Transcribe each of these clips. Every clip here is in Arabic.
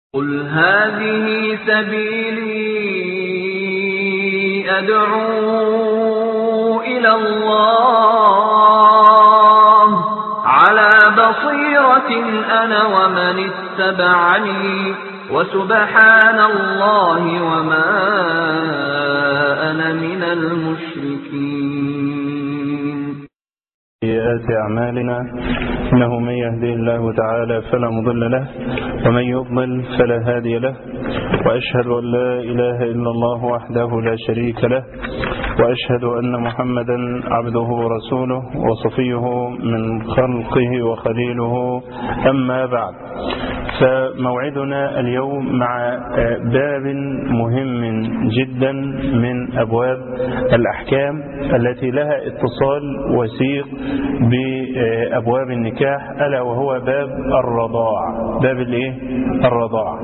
قل هذه سبيلي أدعو إلى الله على بصيرة أنا ومن اتبعني وسبحان الله وما أنا من المشركين. سيئات أعمالنا إنه من يهدي الله تعالى فلا مضل له ومن يضلل فلا هادي له، وأشهد أن لا إله إلا الله وحده لا شريك له، وأشهد أن محمدا عبده ورسوله وصفيه من خلقه وخليله. أما بعد، فموعدنا اليوم مع باب مهم جدا من أبواب الأحكام التي لها اتصال وثيق بأبواب النكاح، ألا وهو باب الرضاع. باب الرضاع.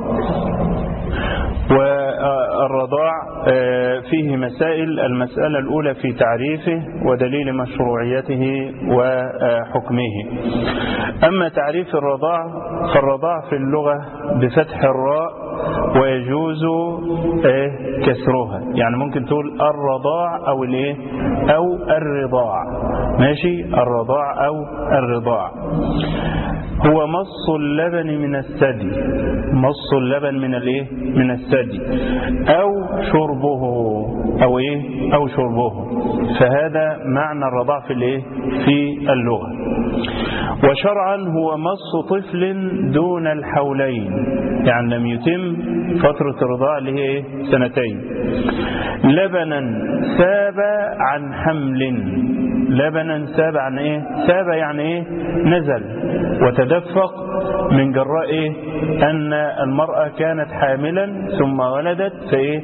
والرضاع فيه مسائل. المسألة الأولى في تعريفه ودليل مشروعيته وحكمه. أما تعريف الرضاع فالرضاع في اللغة بفتح الراء ويجوز كسرها، يعني ممكن تقول الرضاع أو الرضاع، ماشي. الرضاع أو الرضاع هو مص اللبن من الثدي، مص اللبن من الثدي، أو شربه أو شربه. فهذا معنى الرضاع في اللغة. وشرعا هو مص طفل دون الحولين، يعني لم يتم فترة الرضاع اللي هي 2 سنين، لبنا ساب عن حمل. لبنا ساب عن ساب يعني نزل وتدفق من جراء أن المرأة كانت حاملا ثم ولدت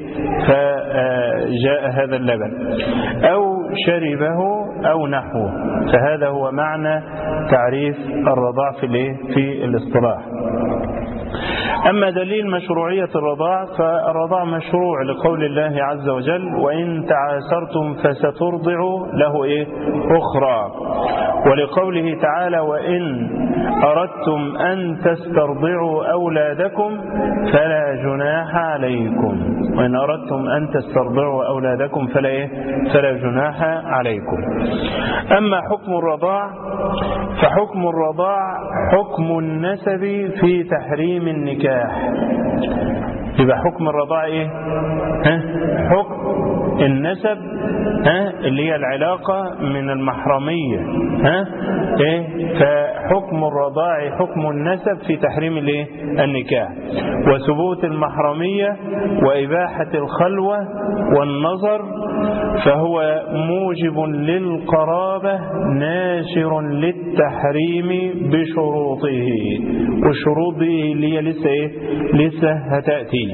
فجاء هذا اللبن، أو شربه أو نحوه. فهذا هو معنى تعريف الرضاع في الاصطلاح. أما دليل مشروعية الرضاع فالرضاع مشروع لقول الله عز وجل: وإن تعاسرتم فسترضع له أخرى، ولقوله تعالى: وإن أردتم أن تسترضعوا أولادكم فلا جناح عليكم. وإن أردتم أن تسترضعوا أولادكم فلا جناح عليكم. أما حكم الرضاع فحكم الرضاع حكم النسب في تحريم النكاح. يبقى حكم الرضاع حكم النسب، اللي هي العلاقة من المحرمية. فحكم الرضاع حكم النسب في تحريم النكاح وثبوت المحرمية وإباحة الخلوة والنظر، فهو موجب للقرابة ناشر للتحريم بشروطه. والشروط دي اللي هي لسه هتأتي.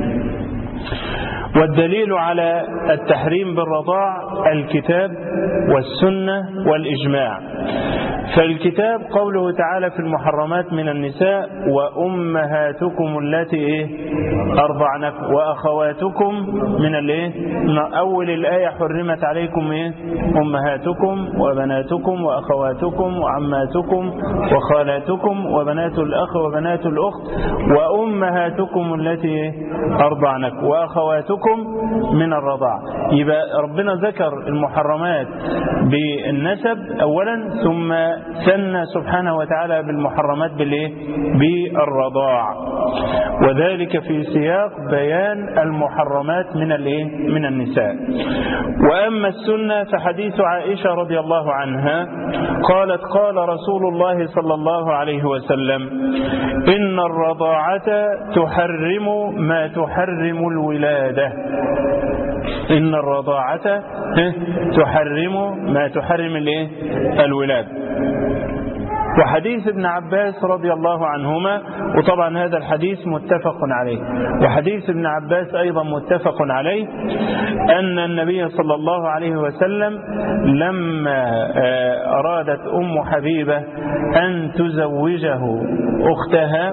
والدليل على التحريم بالرضاع الكتاب والسنة والإجماع. فالكتاب قوله تعالى في المحرمات من النساء: وأمهاتكم التي أرضعنكم وأخواتكم من أول الآية حرمت عليكم أمهاتكم وبناتكم وأخواتكم وعماتكم وخالاتكم وبنات الأخ وبنات الأخت وأمهاتكم التي أرضعنكم وأخواتكم من الرضاع. يبقى ربنا ذكر المحرمات بالنسب أولا، ثم ثنى سبحانه وتعالى بالمحرمات بالرضاع، وذلك في سياق بيان المحرمات من النساء. وأما السنة فحديث عائشة رضي الله عنها قالت: قال رسول الله صلى الله عليه وسلم: إن الرضاعة تحرم ما تحرم الولادة. إن الرضاعة تحرم ما تحرم الولادة. وحديث ابن عباس رضي الله عنهما، وطبعا هذا الحديث متفق عليه، وحديث ابن عباس أيضا متفق عليه، أن النبي صلى الله عليه وسلم لما أرادت أم حبيبة أن تزوجه أختها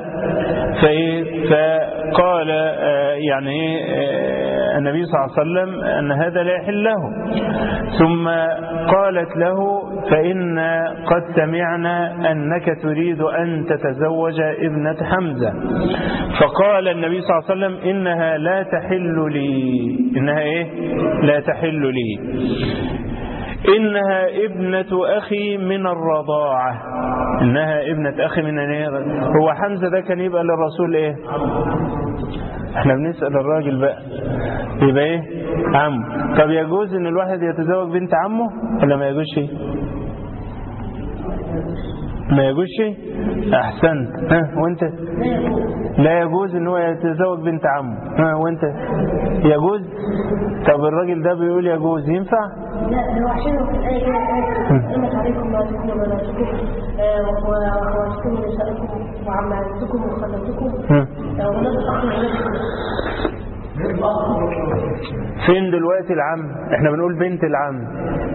فقال النبي صلى الله عليه وسلم أن هذا لا يحل له، ثم قالت له: فإن قد سمعنا أنك تريد أن تتزوج ابنة حمزة. فقال النبي صلى الله عليه وسلم إنها لا تحل لي. إنها إيه؟ لا تحل لي، إنها ابنة أخي من الرضاعة. إنها ابنة أخي من إيه؟ هو حمزة ده كان يبقى للرسول إيه؟ احنا بنسأل الراجل بقى يبقى إيه؟ عمه. طب يجوز إن الواحد يتزوج بنت عمه ولا ما يجوزش؟ ما يجوزش؟ أحسنت. وانت؟ لا يجوز إن هو يتزوج بنت عمه. وانت؟ يجوز؟ طب الراجل ده بيقول يجوز، ينفع؟ لا، لو عشان في الآية أمت عليكم ما تكون وبناتكم وأخواتكم ونسائكم وعماتكم وخالاتكم فين دلوقتي العم؟ احنا بنقول بنت العم.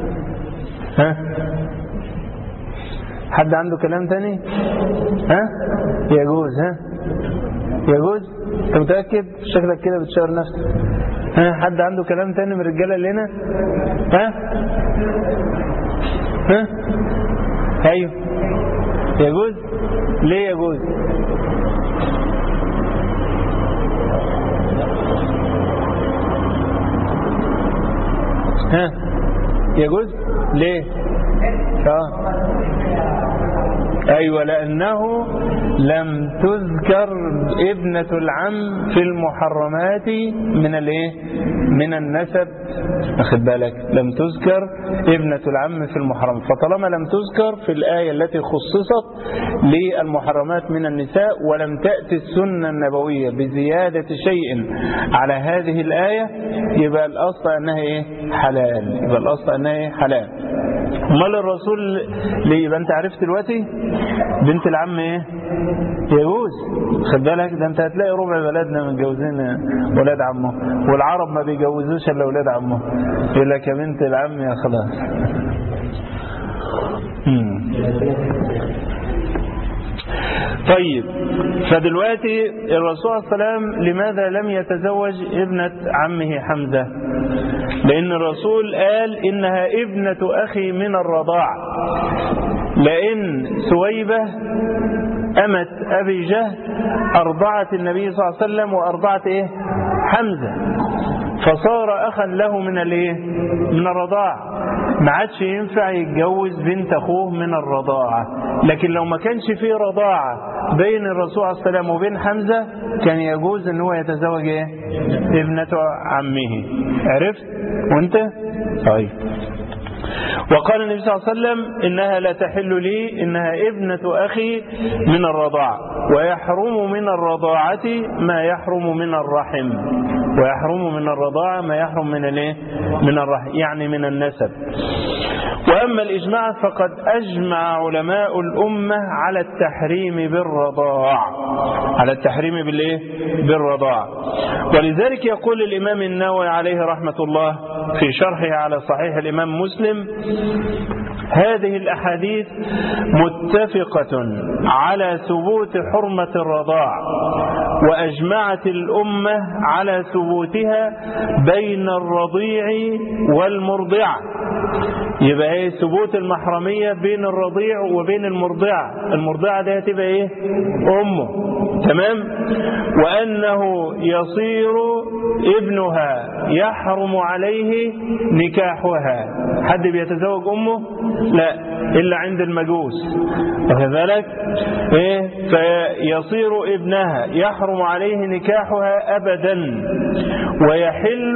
حد عنده كلام تاني؟ يجوز. يجوز؟ انت متأكد؟ شكلك كده بتشاور نفسك. حد عنده كلام تاني من الرجاله اللي هنا؟ ايوه يجوز. ليه يجوز؟ يجوز ليه؟ أيوة، لأنه لم تذكر ابنة العم في المحرمات من الايه؟ من النسب. أخذ بالك، لم تذكر ابنة العم في المحرمات، فطالما لم تذكر في الآية التي خصصت للمحرمات من النساء ولم تأتي السنة النبوية بزيادة شيء على هذه الآية، يبقى الأصل أنها إيه؟ حلال. يبقى الأصل أنها إيه؟ حلال. امال الرسول ليه؟ يبقى انت عرفت دلوقتي بنت العم ايه؟ يجوز. خد بالك، ده انت هتلاقي ربع بلدنا متجوزين ولاد عمه، والعرب ما بيجوزوش الا ولاد عمه. يقول لك يا بنت العم يا خلاص. طيب، فدلوقتي الرسول صلى الله عليه وسلم لماذا لم يتزوج ابنة عمه حمزة؟ لأن الرسول قال إنها ابنة أخي من الرضاع، لأن سويبة أمت أبي جهل أرضعت النبي صلى الله عليه وسلم وأرضعت إيه؟ حمزة، فصار أخا له من الإيه؟ من الرضاع. ما عادش ينفع يتجوز بنت أخوه من الرضاعة. لكن لو ما كانش فيه رضاعة بين الرسول عليه السلام وبين حمزة كان يجوز ان هو يتزوج ايه؟ ابنة عمه. عرفت؟ وانت؟ طيب. وقال النبي صلى الله عليه وسلم إنها لا تحل لي، إنها ابنة أخي من الرضاعة، ويحرم من الرضاعة ما يحرم من الرحم. ويحرم من الرضاعة ما يحرم من الايه؟ من الرحم، يعني من النسب. وأما الإجماع فقد أجمع علماء الأمة على التحريم بالرضاع. على التحريم بالإيه؟ بالرضاع. ولذلك يقول الإمام النووي عليه رحمة الله في شرحه على صحيح الإمام مسلم: هذه الأحاديث متفقة على ثبوت حرمة الرضاع، وأجمعت الأمة على ثبوتها بين الرضيع والمرضعة. يبقى ايه؟ ثبوت المحرمية بين الرضيع وبين المرضعة. المرضعة ده تبقى ايه؟ أمه. تمام؟ وأنه يصير ابنها يحرم عليه نكاحها. حد بيتزوج أمه؟ لا، إلا عند المجوس. وكذلك إيه؟ فيصير ابنها يحرم عليه نكاحها أبدا، ويحل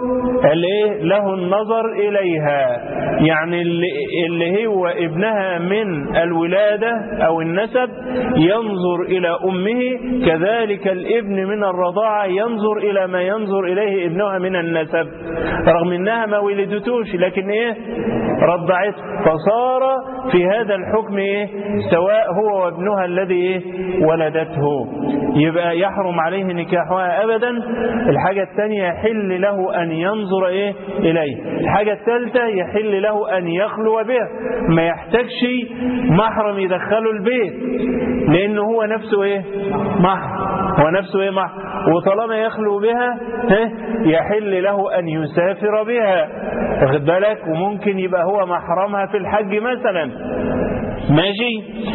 له النظر إليها. يعني اللي هو ابنها من الولادة أو النسب ينظر إلى أمه، كذلك الابن من الرضاعة ينظر إلى ما ينظر إليه ابنها من النسب، رغم أنها ما ولدتوش لكن إيه؟ رضعته. فصار في هذا الحكم إيه؟ سواء هو وابنها الذي إيه؟ ولدته. يبقى يحرم عليه نكاحها أبدا. الحاجة الثانية يحل له أن ينظر إيه؟ إليه. الحاجة الثالثة يحل له أن يخلو به، ما يحتاجش محرم يدخله البيت، لأنه هو نفسه إيه؟ محرم. هو نفسه إيه؟ محرم. وطالما يخلو بها يحل له أن يسافر بها، واخد بالك، وممكن يبقى هو محرمها في الحج مثلا، ماشي.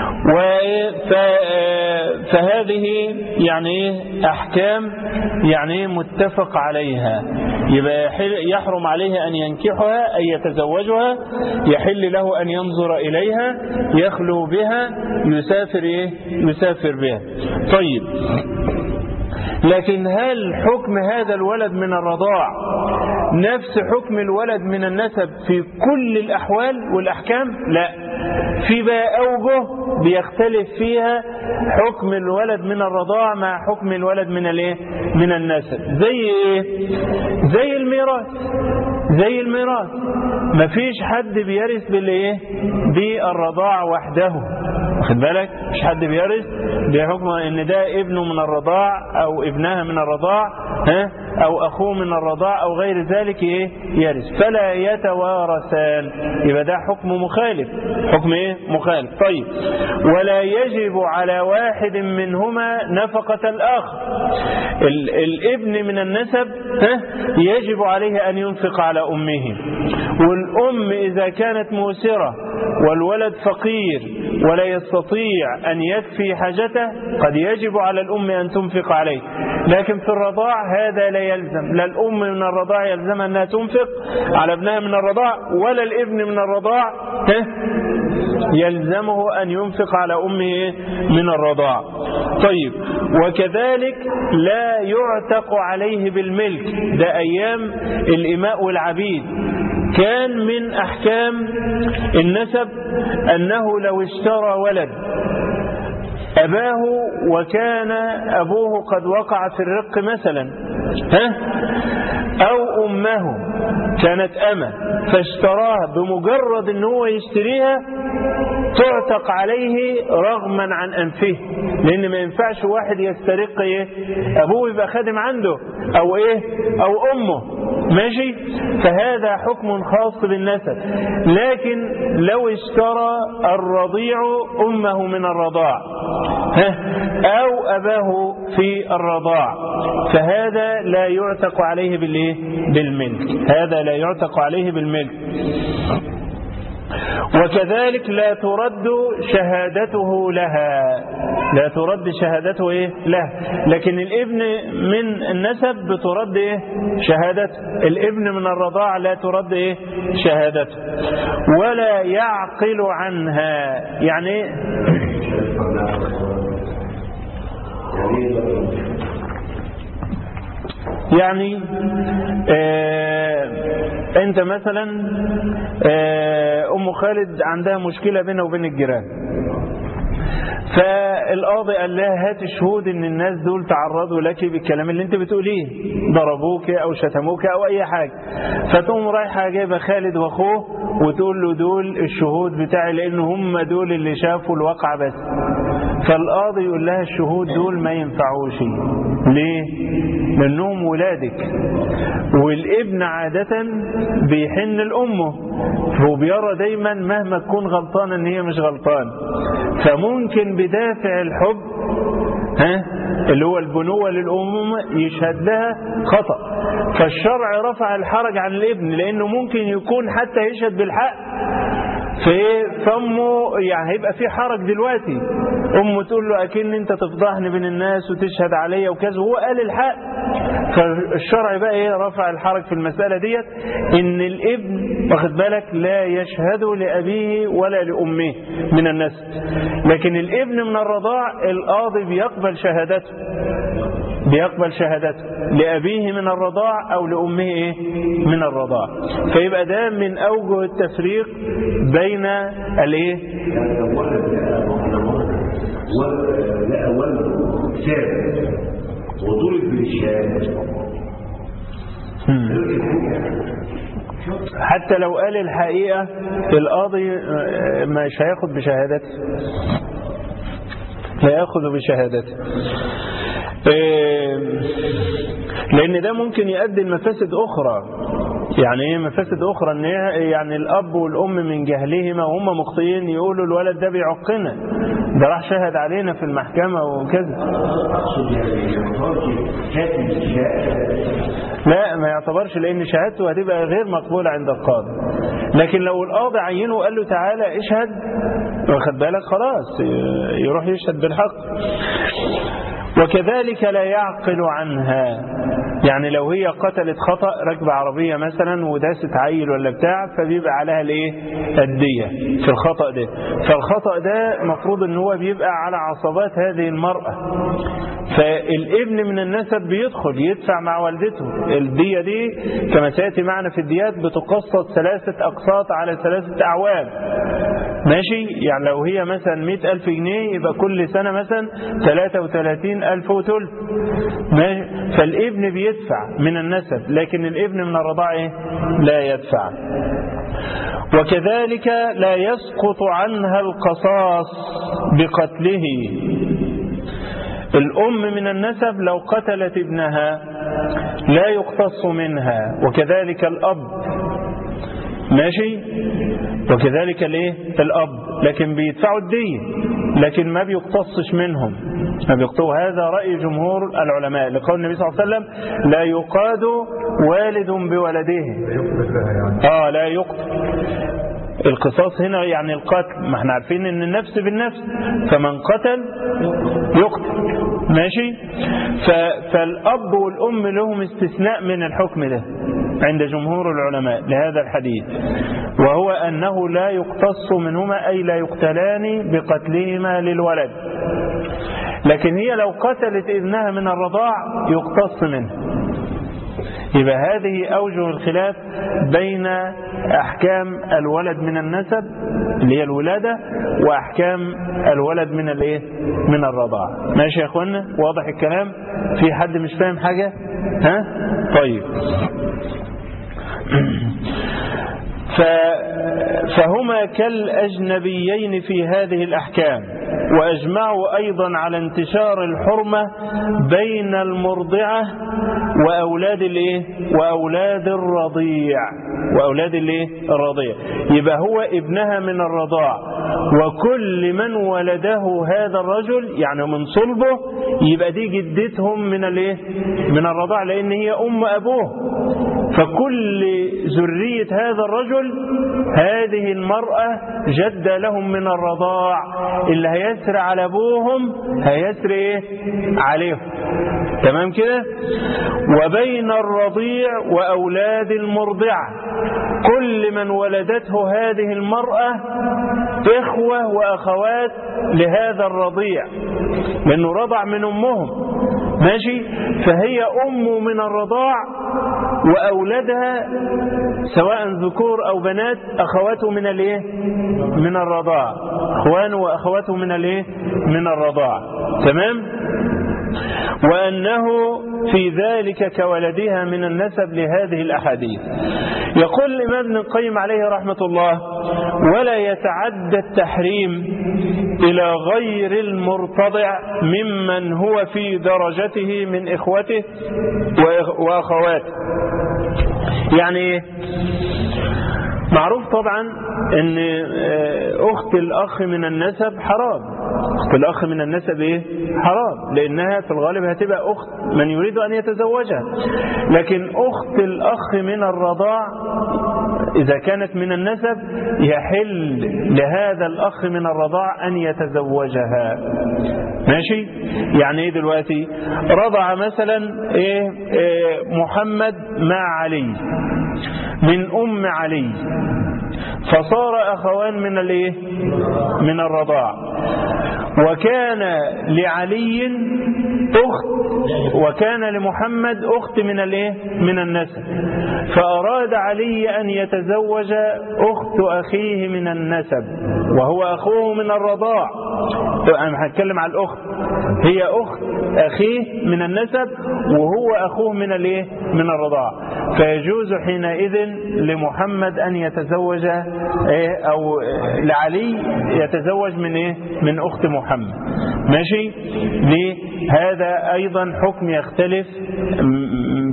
فهذه يعني أحكام يعني متفق عليها، يبقى يحرم عليه أن ينكحها أي يتزوجها، يحل له أن ينظر إليها، يخلو بها، يسافر بها. طيب، لكن هل حكم هذا الولد من الرضاع نفس حكم الولد من النسب في كل الأحوال والأحكام؟ لا، في بقى أوجه بيختلف فيها حكم الولد من الرضاع مع حكم الولد من النسب. زي ايه؟ زي الميراث. مفيش حد بيرث بالرضاع وحده، واخد بالك، مش حد بيرث بحكم ان ده ابنه من الرضاع او ابنها من الرضاع او اخوه من الرضاع او غير ذلك يرث، فلا يتوارثان. يبقى ده حكم مخالف، مخالف. طيب، ولا يجب على واحد منهما نفقة الآخر. الابن من النسب يجب عليه أن ينفق على أمه، والأم إذا كانت موسرة والولد فقير ولا يستطيع أن يكفي حاجته قد يجب على الأم أن تنفق عليه. لكن في الرضاع هذا لا يلزم، لا الأم من الرضاع يلزم أنها تنفق على ابنها من الرضاع، ولا الابن من الرضاع يلزمه أن ينفق على أمه من الرضاع. طيب، وكذلك لا يعتق عليه بالملك، ده أيام الإماء والعبيد. كان من أحكام النسب أنه لو اشترى ولد أباه وكان أبوه قد وقع في الرق مثلا، أو أمه كانت أمة فاشتراها، بمجرد أنه هو يشتريها تعتق عليه رغما عن أنفه، لأن ما ينفعش واحد يسترق أبوه يبقى خادم عنده أو أمه، ماشي. فهذا حكم خاص بالنسب. لكن لو اشترى الرضيع أمه من الرضاع أو أباه في الرضاع فهذا لا يعتق عليه بالملك، هذا لا يعتق عليه بالملك. وكذلك لا ترد شهادته لها، لا ترد شهادته له. لكن الابن من النسب بترد شهادته، الابن من الرضاع لا ترد شهادته. ولا يعقل عنها، يعني انت مثلا ام خالد عندها مشكلة بينها وبين الجيران، فالقاضي قال لها هات الشهود ان الناس دول تعرضوا لك بالكلام اللي انت بتقوليه، ضربوك او شتموك او اي حاجة. فتقوم رايحة جايبة خالد واخوه وتقول له دول الشهود بتاعي لان هم دول اللي شافوا الواقع بس. فالقاضي يقول لها الشهود دول ما ينفعوش. ليه؟ لأنهم ولادك، والابن عادة بيحن لأمه، وبيرى دايما مهما تكون غلطان ان هي مش غلطان، فممكن بدافع الحب اللي هو البنوة للأم يشهد لها خطأ. فالشرع رفع الحرج عن الابن، لأنه ممكن يكون حتى يشهد بالحق فأمه يعني هيبقى في حرج دلوقتي، أمه تقول له أكن أنت تفضحني بين الناس وتشهد عليا وكذا، وهو قال الحق. فالشرع بقى رفع الحرج في المسألة ديت، إن الابن واخد بالك لا يشهد لأبيه ولا لأمه من النسب. لكن الابن من الرضاع القاضي بيقبل شهادته لأبيه من الرضاع أو لأمه من الرضاع. فيبقى ده من أوجه التفريق بين وضرب بالشهادة حتى لو قال الحقيقة القاضي مش هياخد بشهادته، لا ياخذ بشهادته، لأن ده ممكن يؤدي المفاسد أخرى. يعني ايه مفاسد اخرى؟ ان يعني الاب والام من جهلهما وهم مخطئين يقولوا الولد ده بيعقنا، ده راح شهد علينا في المحكمة وكذا. لا ما يعتبرش، لان شهادته هتبقى غير مقبولة عند القاضي. لكن لو القاضي عينه وقال له تعالى اشهد، واخد بالك، خلاص يروح يشهد بالحق. وكذلك لا يعقل عنها، يعني لو هي قتلت خطأ، راكبه عربية مثلا وداست عيل ولا بتاع، فبيبقى عليها الايه؟ الدية في الخطأ ده. فالخطأ ده مفروض ان هو بيبقى على عصبات هذه المرأة، فالابن من النسب بيدخل يدفع مع والدته. الدية دي كما سيأتي معنا في الديات بتقسط 3 أقساط على 3 أعوام، ماشي؟ يعني لو هي مثلا 100,000 جنيه يبقى كل سنة مثلا 33,000 وثلث، ماشي؟ فالابن بيدفع من النسب، لكن الابن من الرضاعة إيه؟ لا يدفع. وكذلك لا يسقط عنها القصاص بقتله. الأم من النسب لو قتلت ابنها لا يقتص منها، وكذلك الأب، ماشي؟ وكذلك الايه؟ الأب، لكن بيدفعوا الدية لكن ما بيقتصش منهم، ما بيقتصوا. هذا رأي جمهور العلماء لقول النبي صلى الله عليه وسلم لا يقاد والد بولده. لا يقتل. القصاص هنا يعني القتل، ما احنا عارفين ان النفس بالنفس، فمن قتل يقتل، ماشي؟ فالأب والأم لهم استثناء من الحكم ده عند جمهور العلماء لهذا الحديث، وهو أنه لا يقتص منهما، أي لا يقتلان بقتلهما للولد. لكن هي لو قتلت ابنها من الرضاع يقتص منه. يبقى هذه أوجه الخلاف بين أحكام الولد من النسب اللي هي الولادة وأحكام الولد من الايه؟ من الرضاعة. ماشي يا أخوانا؟ واضح الكلام؟ في حد مش فاهم حاجة؟ ها؟ طيب. فهما كالأجنبيين في هذه الأحكام، وأجمعوا أيضا على انتشار الحرمة بين المرضعة وأولاد الايه؟ وأولاد الرضيع. وأولاد الايه؟ الرضيع. يبقى هو ابنها من الرضاع، وكل من ولده هذا الرجل يعني من صلبه، يبقى دي جدتهم من الايه؟ من الرضاع، لأن هي أم أبوه. فكل ذرية هذا الرجل هذه المرأة جد لهم من الرضاع، اللي هيسري على أبوهم هيسري إيه؟ عليهم. تمام كده؟ وبين الرضيع وأولاد المرضعة كل من ولدته هذه المرأة إخوة وأخوات لهذا الرضيع، لأنه رضع من أمهم، ماشي؟ فهي أم من الرضاع، وأولادها سواء ذكور أو بنات أخواته من الايه؟ من الرضاع، أخوانه وأخواته من الايه؟ من الرضاع. تمام؟ وأنه في ذلك كولدها من النسب لهذه الأحاديث. يقول الإمام ابن القيم عليه رحمة الله: ولا يتعدى التحريم إلى غير المرتضع ممن هو في درجته من إخوته وأخواته. يعني إيه؟ معروف طبعا ان اخت الاخ من النسب حرام. اخت الاخ من النسب ايه؟ حرام، لانها في الغالب هتبقى اخت من يريد ان يتزوجها. لكن اخت الاخ من الرضاع اذا كانت من النسب يحل لهذا الاخ من الرضاع ان يتزوجها. ماشي؟ يعني ايه دلوقتي؟ رضع مثلا ايه محمد مع علي من ام علي، فصار اخوان من الايه؟ من الرضاع. وكان لعلي اخت وكان لمحمد اخت من الايه؟ من النسب، فاراد علي ان يتزوج اخت اخيه من النسب وهو اخوه من الرضاع. انا هتكلم على الاخت، هي اخت اخيه من النسب وهو اخوه من الايه؟ من الرضاع. فيجوز حينئذ لمحمد ان يتزوج او لعلي يتزوج من ايه؟ من اخت محمد. ماشي؟ ليه؟ هذا ايضا حكم يختلف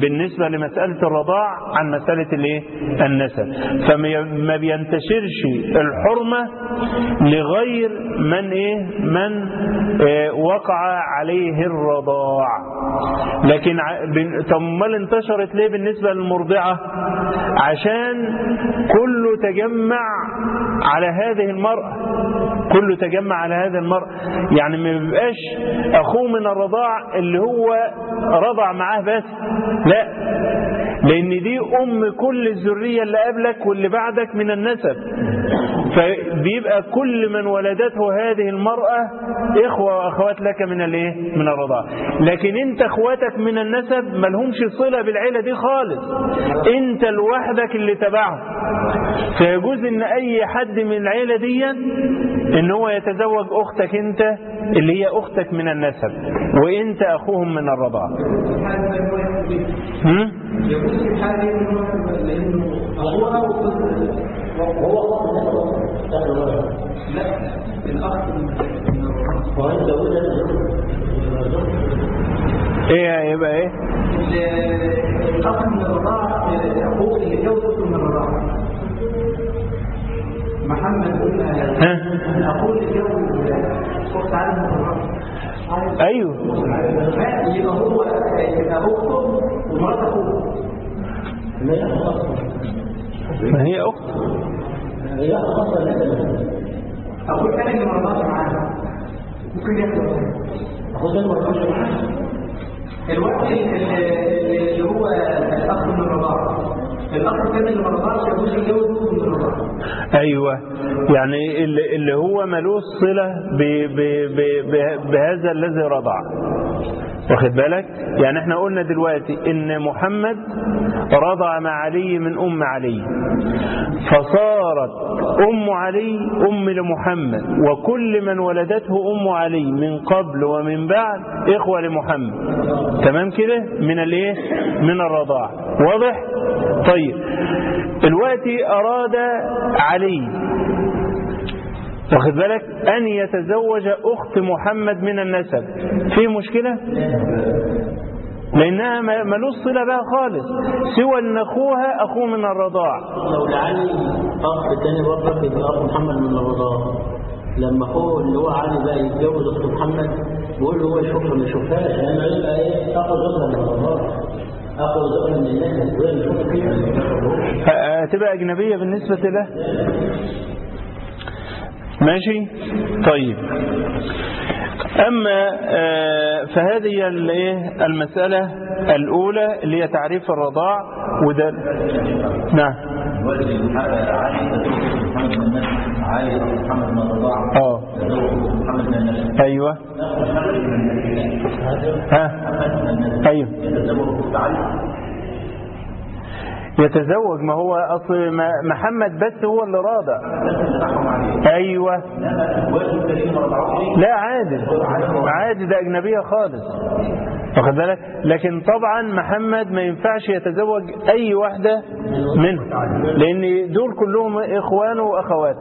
بالنسبة لمسألة الرضاع عن مسألة الايه النسب، فما بينتشرش الحرمة لغير من وقع عليه الرضاع. لكن طب امال انتشرت ليه بالنسبة للمرضعة؟ عشان كله تجمع على هذه المرأة، كله تجمع على هذا المرأة، يعني ما بيبقاش أخوه من الرضاع اللي هو رضع معاه بس، لا، لأن دي أم كل الذرية اللي قبلك واللي بعدك من النسب، فبيبقى كل من ولدته هذه المرأة إخوة وأخوات لك من الايه من الرضاعة. لكن أنت أخواتك من النسب ما لهمش صلة بالعيلة دي خالص، أنت لوحدك اللي تبعهم، فيجوز أن أي حد من العيلة دي أن هو يتزوج أختك أنت اللي هي أختك من النسب وأنت أخوهم من الرضاعة. يقول في حاله لأنه أخوها وهو لا الأخ ايه يبقى ايه الأخ من الرضاعة أخوه اللي جوزته من الرضاعة محمد أخوه اللي جوز أخت عالم من الرضاعة. ايوه يبقى هو يبقى أخته ومرات أخوه. ما هي أخت أخوه الثاني اللي مرضاش معاه ممكن ياخده أخوه ده مرضاش معاه الوقت اللي هو الأخ من الرضاعة، الأخ الثاني اللي مرضاش يجوز يتجوز من الرضاعة. أيوة، يعني اللي هو ملوش صلة بهذا الذي رضع، واخد بالك؟ يعني احنا قلنا دلوقتي ان محمد رضع مع علي من ام علي، فصارت ام علي ام لمحمد، وكل من ولدته ام علي من قبل ومن بعد اخوة لمحمد، تمام كده؟ من الايه؟ من الرضاع، واضح؟ طيب دلوقتي اراد علي، واخد بالك، أن يتزوج أخت محمد من النسب، في مشكلة؟ لأنها ملوش صلة بها خالص سوى أن أخوها أخوه من الرضاع. لو لعلي أخ الثاني برضه يبقى أخو محمد من الرضاع، لما أخوه اللي هو علي بقى يتجوز أخت محمد بيقول له هو يشوفها ما يشوفهاش، لأنه يبقى إيه أخو زوجها من الرضاع، أخو زوجها من الناس وهي يشوفها كيف؟ هتبقى أجنبية بالنسبة له. ماشي؟ طيب، أما فهذه المسألة الأولى اللي هي تعريف الرضاع، وده نعم ايوه ايوه يتزوج، ما هو أصل محمد بس هو اللي راضع. أيوة لا عادي ده أجنبية خالص، واخد بالك؟ لكن طبعا محمد ما ينفعش يتزوج أي واحدة منهم، لأن دول كلهم إخوانه وأخواته.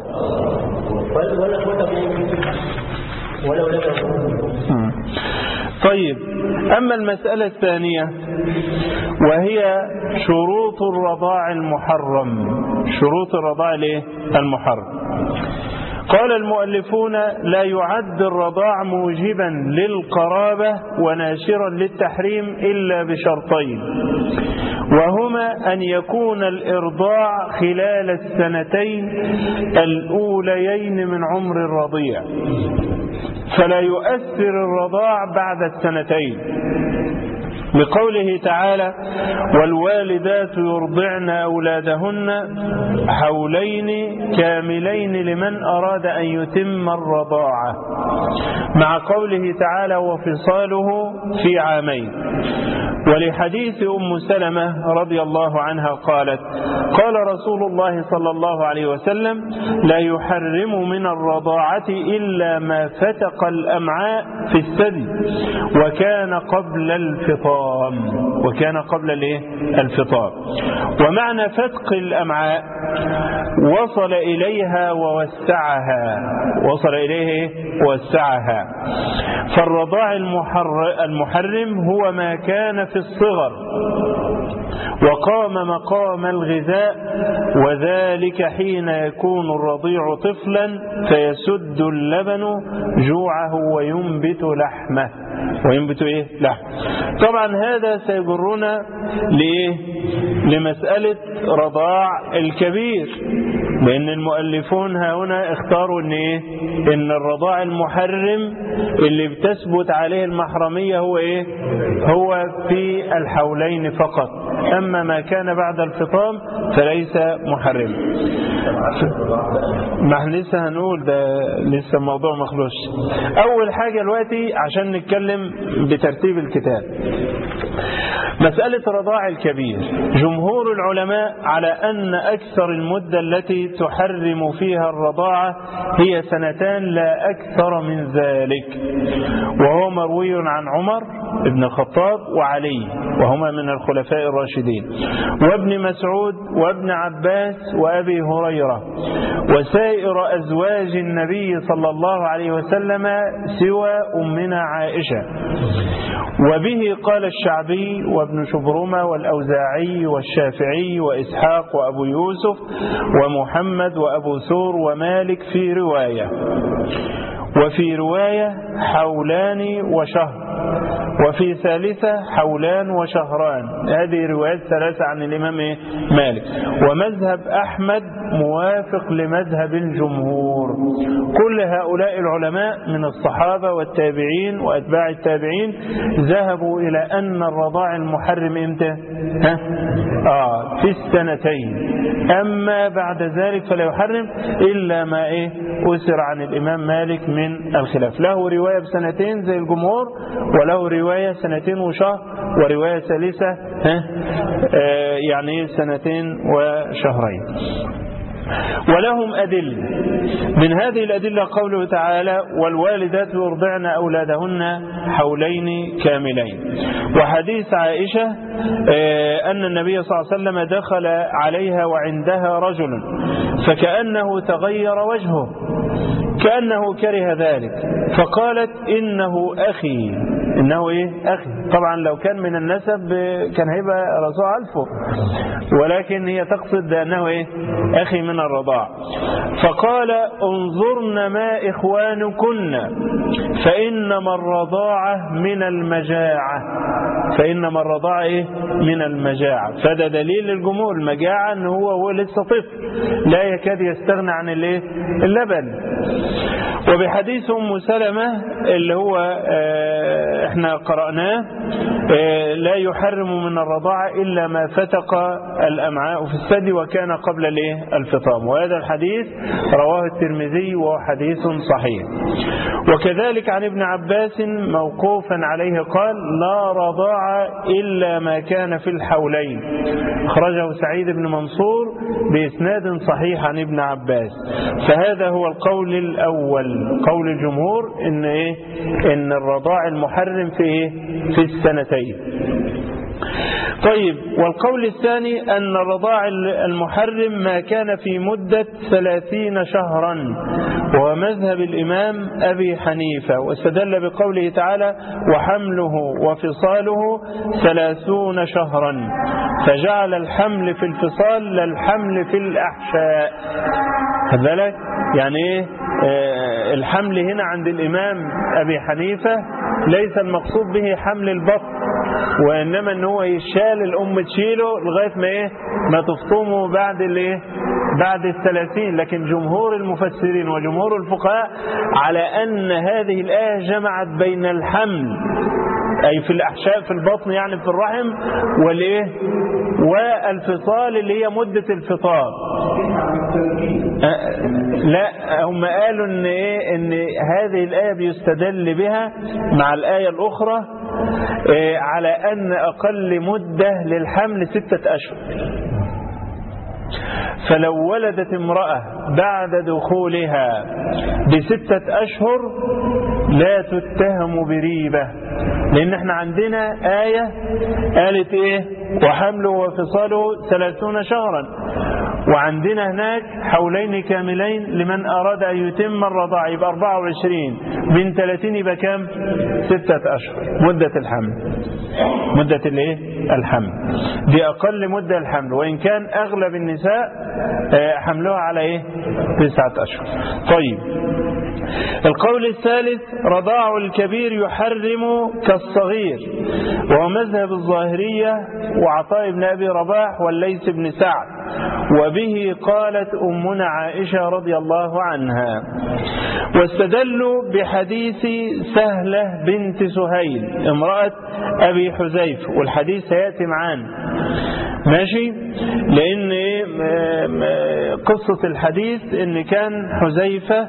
طيب، أما المسألة الثانية وهي شروط الرضاع المحرم، شروط الرضاع المحرم. قال المؤلفون: لا يعد الرضاع موجبا للقرابة وناشرا للتحريم إلا بشرطين، وهما أن يكون الإرضاع خلال السنتين الأوليين من عمر الرضيع، فلا يؤثر الرضاع بعد السنتين، لقوله تعالى: والوالدات يرضعن أولادهن حولين كاملين لمن أراد أن يتم الرضاعة، مع قوله تعالى: وفصاله في عامين. ولحديث أم سلمة رضي الله عنها قالت: قال رسول الله صلى الله عليه وسلم: لا يحرم من الرضاعة إلا ما فتق فتق الأمعاء في الثدي وكان قبل الفطام. الفطام. ومعنى فتق الأمعاء وصل إليها ووسعها. فالرضاع المحرم هو ما كان في الصغر وقام مقام الغذاء، وذلك حين يكون الرضيع طفلا فيسد اللبن جوعه وينبت لحمه. طبعا هذا سيجرنا لمسألة رضاع الكبير، لأن المؤلفون هنا اختاروا إن الرضاع المحرم اللي بتثبت عليه المحرمية هو في الحولين فقط، أما ما كان بعد الفطام فليس محرم. ما احنا لسه هنقول ده، لسه الموضوع مخلوش. أول حاجة دلوقتي عشان نتكلم بترتيب الكتاب، مسألة رضاع الكبير. جمهور العلماء على أن أكثر المدة التي تحرم فيها الرضاعة هي 2 لا أكثر من ذلك، وهو مروي عن عمر بن الخطاب وعلي وهما من الخلفاء الراشدين، وابن مسعود وابن عباس وأبي هريرة وسائر أزواج النبي صلى الله عليه وسلم سوى أمنا عائشة. وبه قال الشعبي وابن شبرمة والأوزاعي والشافعي وإسحاق وأبو يوسف ومحمد وأبو ثور ومالك في رواية، وفي رواية 2 وشهر، وفي 3 2 وشهران. هذه روايات 3 عن الإمام مالك. ومذهب أحمد موافق لمذهب الجمهور. كل هؤلاء العلماء من الصحابة والتابعين وأتباع التابعين ذهبوا إلى أن الرضاع المحرم إمتى؟ في 2. أما بعد ذلك فلا يحرم إلا ما أسر عن الإمام مالك من الخلاف. له رواية ب2 زي الجمهور، وله رواية 2 وشهر، ورواية ثالثة يعني 2 وشهرين. ولهم أدلة. من هذه الأدلة قوله تعالى: والوالدات يرضعن أولادهن حولين كاملين. وحديث عائشة أن النبي صلى الله عليه وسلم دخل عليها وعندها رجل فكأنه تغير وجهه كأنه كره ذلك، فقالت: إنه أخي. أخي. طبعا لو كان من النسب كان هيبقى رسول ألفه، ولكن هي تقصد بأنه أخي من الرضاع. فقال: انظرن ما إخوانكن فإنما الرضاعة من المجاعة. من المجاعة. فده دليل الجمهور المجاعة أنه هو لسه طفل لا يكاد يستغنى عن اللبن. وبحديث أم سلمة اللي هو احنا قرأناه: لا يحرم من الرضاعة إلا ما فتق الأمعاء في الثدي وكان قبل الفطام. وهذا الحديث رواه الترمذي وهو حديث صحيح. وكذلك عن ابن عباس موقوفا عليه قال: لا رضاعة إلا ما كان في الحولين. أخرجه سعيد بن منصور بإسناد صحيح عن ابن عباس. فهذا هو القول الأول، قول الجمهور إن الرضاع المحرم في 2. طيب، والقول الثاني أن الرضاع المحرم ما كان في مدة 30 شهرا، وهو مذهب الإمام أبي حنيفة، واستدل بقوله تعالى: وحمله وفصاله 30 شهرا، فجعل الحمل في الفصال للحمل في الأحشاء. خد بالك يعني الحمل هنا عند الإمام أبي حنيفة ليس المقصود به حمل البطن، وإنما أنه يشال الأم تشيله لغاية ما تفطمه بعد 30. لكن جمهور المفسرين وجمهور الفقهاء على أن هذه الآية جمعت بين الحمل أي في الأحشاء في البطن يعني في الرحم والفصال اللي هي مدة الفطام. لا، هم قالوا إن هذه الآية بيستدل بها مع الآية الأخرى على أن أقل مدة للحمل 6 أشهر. فلو ولدت امرأة بعد دخولها ب6 أشهر لا تتهم بريبة، لأن احنا عندنا آية قالت ايه؟ وحمله وفصاله 30 شهرا، وعندنا هناك حولين كاملين لمن أراد أن يتم الرضاعة، يبقى 24 من 30 يبقى كام؟ 6 أشهر مدة الحمل. مدة الايه؟ الحمل دي أقل مدة الحمل، وإن كان أغلب النساء حملها على ايه؟ 9 أشهر. طيب، القول الثالث رضاع الكبير يحرم كالصغير، وهو مذهب الظاهرية وعطاء بن أبي رباح والليث بن سعد، وبه قالت أمنا عائشة رضي الله عنها. واستدلوا بحديث سهلة بنت سهيل امرأة أبي حذيفة، والحديث سيأتي معانا ماشي، لأن قصة الحديث إن كان حذيفة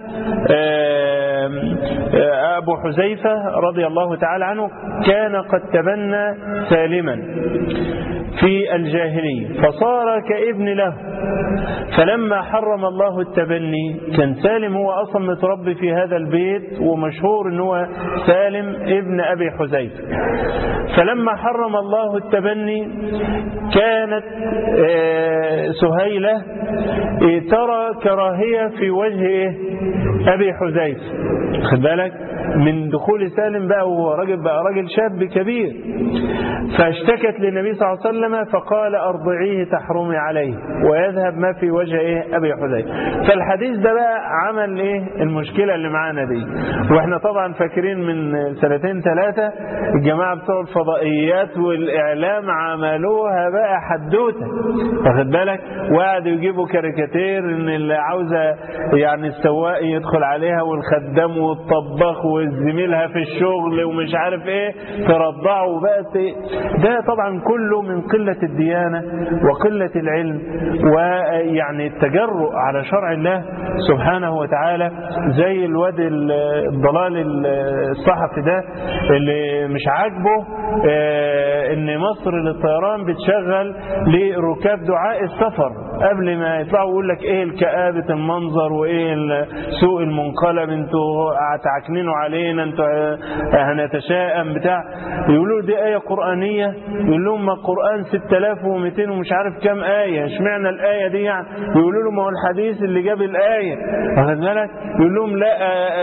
أبو حذيفة رضي الله تعالى عنه كان قد تبنى سالما في الجاهلية فصار كابن له، فلما حرم الله التبني كان سالم هو أصلا متربي في هذا البيت ومشهور أنه سالم ابن أبي حذيفة، فلما حرم الله التبني كانت سهيلة ترى كراهية في وجه أبي حذيفة، خد بالك من دخول سالم بقى وهو راجل شاب كبير، فاشتكت للنبي صلى الله عليه وسلم فقال أرضعيه تحرمي عليه ويذهب ما في وجه أبي حذيفة. فالحديث ده بقى عمل المشكلة اللي معانا دي، واحنا طبعا فاكرين من 2-3 الجماعة بتوع الفضائيات والإعلام عملوها بقى حدوتة، واخد بالك، وقعدوا يجيبوا كاريكاتير ان اللي عاوزة يعني السواق يدخل عليها والخدام والطباخ وزميلها في الشغل ومش عارف ايه ترضعه وبقت ده طبعا كله من قلة الديانة وقلة العلم ويعني التجرؤ على شرع الله سبحانه وتعالى، زي الواد الضلال الصحفي ده اللي مش عاجبه ان مصر للطيران بتشغل لركاب دعاء السفر قبل ما يطلعوا يقول لك ايه الكآبة المنظر وايه سوء المنقلب، انتوا هتعكننوا علينا، انتوا هنتشائم بتاع، يقولوا دي آية قرآنية، يقول لهم ما القرآن 6200 ومش عارف كام آية، اشمعنى الآية دي يعني؟ يقولوا له ما هو الحديث اللي جاب الآية، واخد بالك؟ يقول لهم لا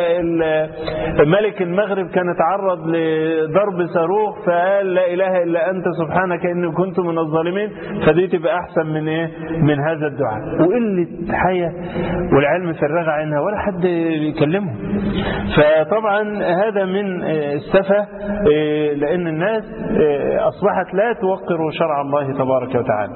ملك المغرب كان اتعرض لضرب صاروخ فقال لا إله إلا أنت سبحانك إني كنت من الظالمين، فدي تبقى أحسن من إيه؟ من هذا الدعاء، وقلة حياة والعلم فرغ عنها ولا حد يكلمه. فطبعا هذا من السفة، لأن الناس أصبحت لا توقر شرع الله تبارك وتعالى.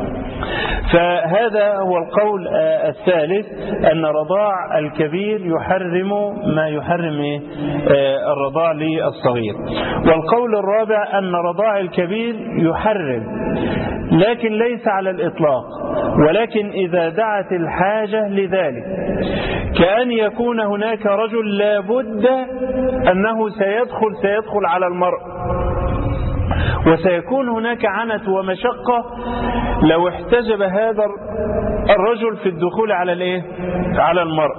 فهذا هو القول الثالث، أن رضاع الكبير يحرم ما يحرم الرضاع للصغير. والقول الرابع أن رضاع الكبير يحرم لكن ليس على الإطلاق، ولكن إذا دعت الحاجة لذلك، كأن يكون هناك رجل لابد أنه سيدخل على المرء، وسيكون هناك عنت ومشقة لو احتجب هذا الرجل في الدخول على المرء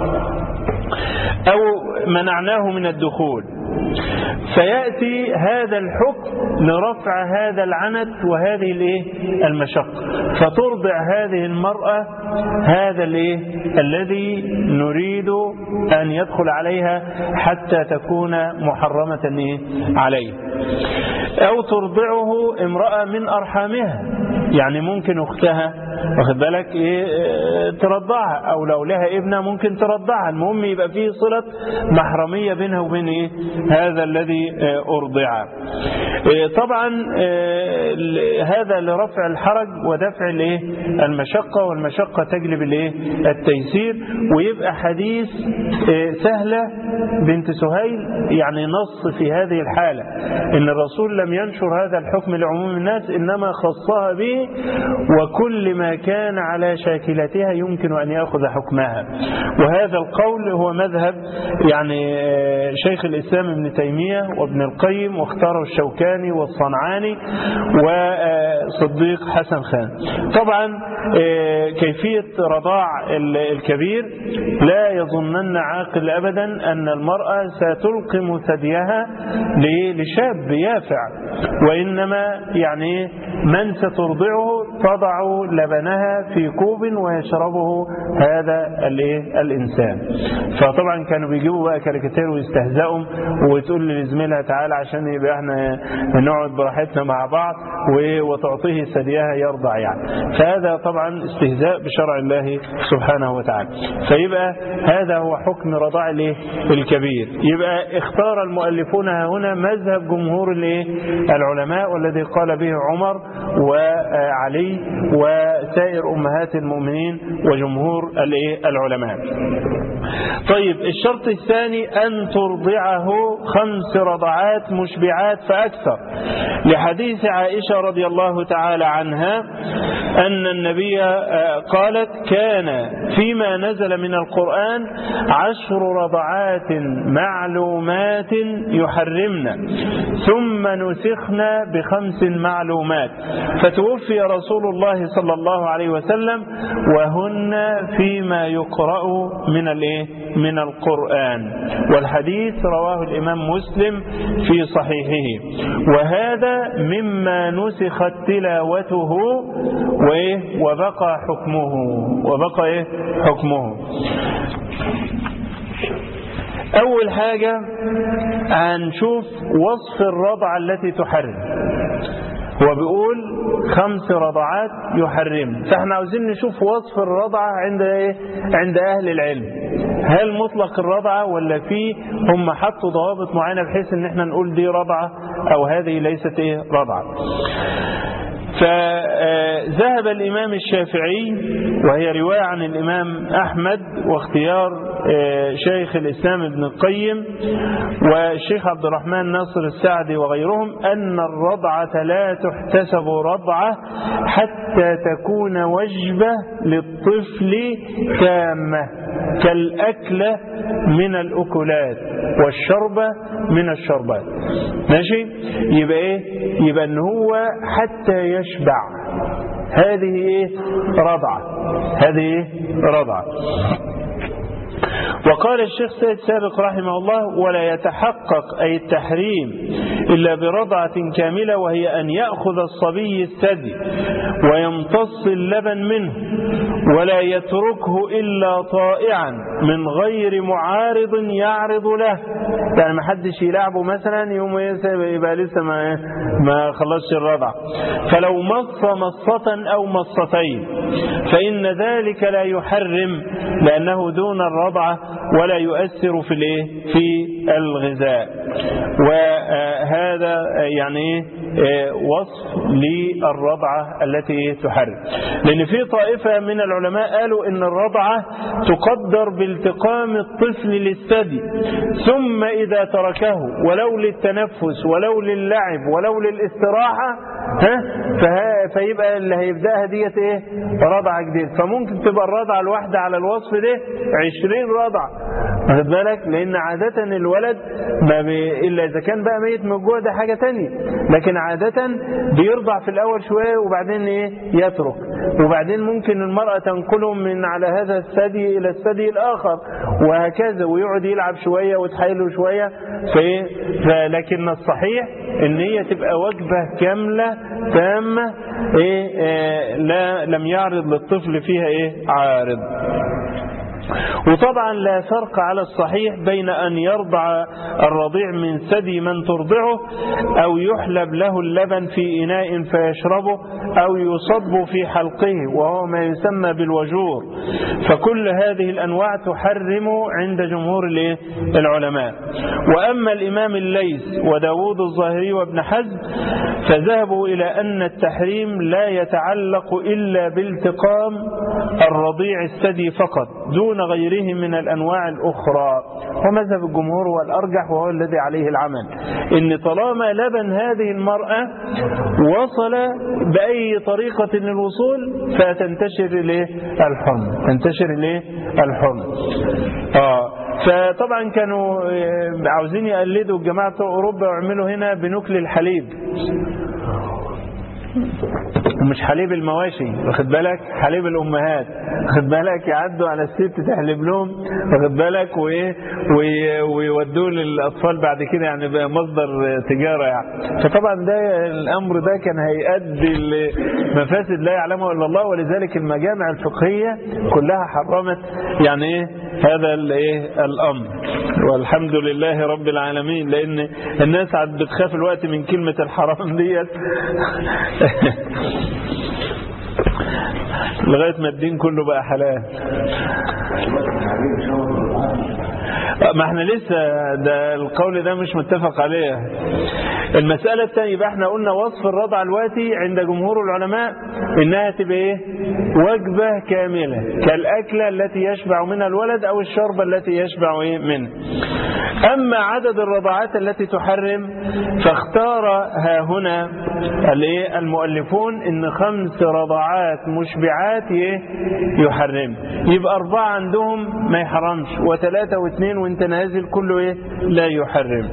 أو منعناه من الدخول، فيأتي هذا الحكم لرفع هذا العنت وهذه المشقة، فترضع هذه المرأة هذا الذي نريد أن يدخل عليها حتى تكون محرمة عليه، أو ترضعه امرأة من أرحامها، يعني ممكن أختها واخد بالك ترضعها، أو لو لها ابنة ممكن ترضعها، المهم يبقى فيه صلة محرمية بينها وبين هذا الذي أرضع. طبعا هذا لرفع الحرج ودفع المشقة، والمشقة تجلب التيسير، ويبقى حديث سهلة بنت سهيل يعني نص في هذه الحالة، إن الرسول لم ينشر هذا الحكم لعموم الناس، إنما خصها به، وكل ما ما كان على شاكلتها يمكن أن يأخذ حكمها. وهذا القول هو مذهب يعني شيخ الإسلام ابن تيمية وابن القيم، واختاره الشوكاني والصنعاني وصديق حسن خان. طبعا كيفية رضاع الكبير لا يظنن عاقل أبدا أن المرأة ستلقم ثديها لشاب يافع، وإنما يعني من سترضعه تضع لبنها في كوب ويشربه هذا الإنسان. فطبعا كانوا بيجيبوا بقى كاريكاتير ويستهزئوا وتقول لزميلها تعالى عشان يبقى احنا نقعد براحتنا مع بعض وتعطيه ثديها يرضع يعني. فهذا طبعا استهزاء بشرع الله سبحانه وتعالى. فيبقى هذا هو حكم رضاع الكبير. يبقى اختار المؤلفون هنا مذهب جمهور العلماء، والذي قال به عمر وعلي وسائر أمهات المؤمنين وجمهور العلماء. طيب الشرط الثاني أن ترضعه 5 رضعات مشبعات فأكثر، لحديث عائشة رضي الله تعالى عنها أن النبي قالت كان فيما نزل من القرآن 10 رضعات معلومات يحرمن ثم نسخنا ب5 معلومات، فتوفي رسول الله صلى الله عليه وسلم وهن فيما يقرأ من القرآن. والحديث رواه الإمام مسلم في صحيحه. وهذا مما نسخت تلاوته وبقى حكمه. أول حاجة هنشوف وصف الرضعة التي تحرم. هو بيقول 5 رضعات يحرم، فاحنا عاوزين نشوف وصف الرضعة عند أهل العلم. هل مطلق الرضعة ولا فيه هم حطوا ضوابط معينة بحيث ان احنا نقول دي رضعة او هذه ليست رضعة. فذهب الإمام الشافعي، وهي رواية عن الإمام أحمد واختيار شيخ الإسلام ابن القيم والشيخ عبد الرحمن ناصر السعدي وغيرهم، أن الرضعة لا تحتسب رضعة حتى تكون وجبة للطفل تامة، كالأكلة من الأكلات والشربة من الشربات. ماشي؟ يبقى ان هو حتى يشبع، هذه رضعة. وقال الشيخ سيد سابق رحمه الله: ولا يتحقق أي التحريم إلا برضعة كاملة، وهي أن يأخذ الصبي الثدي ويمتص اللبن منه ولا يتركه إلا طائعا من غير معارض يعرض له. يعني ما حدش يلعبه مثلا يوم يبقى لسه ما خلصش الرضعة، فلو مص مصة أو مصتين فإن ذلك لا يحرم لأنه دون الرضعة ولا يؤثر في الغذاء. وهذا يعني وصف للرضعة التي تحرم. لأن في طائفة من العلماء قالوا إن الرضعة تقدر بالتقام الطفل للثدي، ثم إذا تركه ولو للتنفس ولو للعب ولو للاستراحة فيبقى اللي هيبدأها ديت رضعة جديدة. فممكن تبقى الرضعة الواحدة على الوصف ده 20 رضعة، واخد بالك؟ لأن عادة الولد إلا إذا كان بقى ميت من جوه ده حاجة تانية، لكن عادة بيرضع في الأول شوية وبعدين يترك، وبعدين ممكن المرأة تنقله من على هذا الثدي إلى الثدي الآخر وهكذا، ويقعد يلعب شوية وتحايله شوية. لكن الصحيح إن هي تبقى وجبة كاملة تامة لم يعرض للطفل فيها عارض. وطبعا لا فرق على الصحيح بين أن يرضع الرضيع من ثدي من ترضعه أو يحلب له اللبن في إناء فيشربه أو يصب في حلقه وهو ما يسمى بالوجور. فكل هذه الأنواع تحرم عند جمهور العلماء. وأما الإمام الليث وداود الظاهري وابن حزم فذهبوا إلى أن التحريم لا يتعلق إلا بالتقام الرضيع الثدي فقط دون غيره من الأنواع الأخرى. ومذهب الجمهور هو الأرجح وهو الذي عليه العمل، إن طالما لبن هذه المرأة وصل بأي طريقة للوصول فتنتشر الحرمة، تنتشر الحرمة. فطبعا كانوا عاوزين يقلدوا الجماعة أوروبا ويعملوا هنا بنكل الحليب، مش حليب المواشي، واخد بالك، حليب الأمهات، واخد بالك، يعدوا على الست تحلب لهم، واخد بالك، ويودوه للأطفال بعد كده، يعني بقى مصدر تجارة يعني. فطبعا ده الأمر ده كان هيؤدي لمفاسد لا يعلمها إلا الله، ولذلك المجامع الفقهية كلها حرمت يعني هذا الأمر، والحمد لله رب العالمين، لأن الناس عاد بتخاف الوقت من كلمة الحرام ديت لغاية ما الدين كله بقى حلال. ما احنا لسه ده القول ده مش متفق عليه. المسألة الثانية يبقى احنا قلنا وصف الرضع الواتي عند جمهور العلماء انها تبقى وجبة كاملة كالأكلة التي يشبع منها الولد او الشربة التي يشبع منه. اما عدد الرضعات التي تحرم فاختار ها هنا المؤلفون ان 5 رضعات مشبعات يحرم، يبقى 4 عندهم ما يحرمش، و3 و2 وانت نازل كله لا يحرم.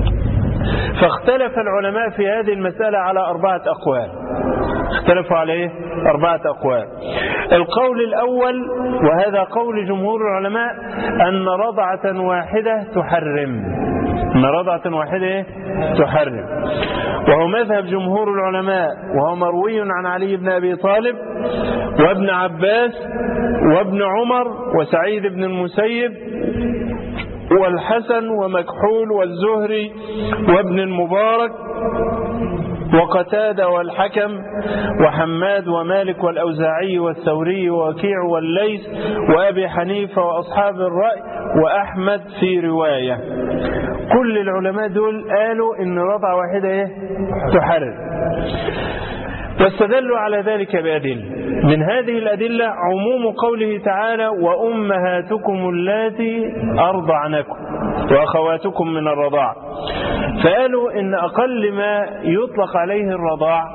فاختلف العلماء في هذه المسألة على 4 أقوال، اختلفوا عليه 4 أقوال. القول الأول وهذا قول جمهور العلماء أن رضعة واحدة تحرم، أن رضعة واحدة تحرم، وهو مذهب جمهور العلماء، وهو مروي عن علي بن أبي طالب وابن عباس وابن عمر وسعيد بن المسيب والحسن ومكحول والزهري وابن المبارك وقتادة والحكم وحماد ومالك والأوزاعي والثوري ووكيع والليث وأبي حنيفة وأصحاب الرأي وأحمد في رواية. كل العلماء دول قالوا إن رضعة واحدة تحرم، واستدلوا على ذلك بأدلة. من هذه الأدلة عموم قوله تعالى وأمهاتكم اللاتي أرضعنكم وأخواتكم من الرضاع، فقالوا إن أقل ما يطلق عليه الرضاع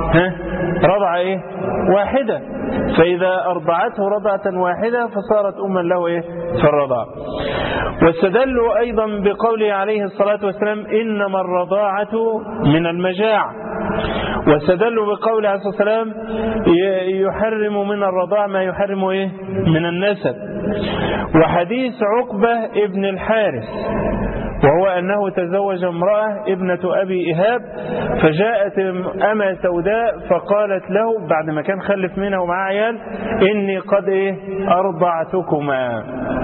رضعة واحدة، فإذا أرضعته رضعة واحدة فصارت أما له في الرضاع. واستدلوا أيضا بقوله عليه الصلاة والسلام إنما الرضاعة من المجاعة، واستدلوا بقوله عليه الصلاة والسلام يحرم من الرضاع ما يحرم من النسب. وحديث عقبة ابن الحارث وهو أنه تزوج امرأة ابنة أبي إهاب، فجاءت أما سوداء فقالت له بعد ما كان خلف منها ومعها عيال إني قد أرضعتكما،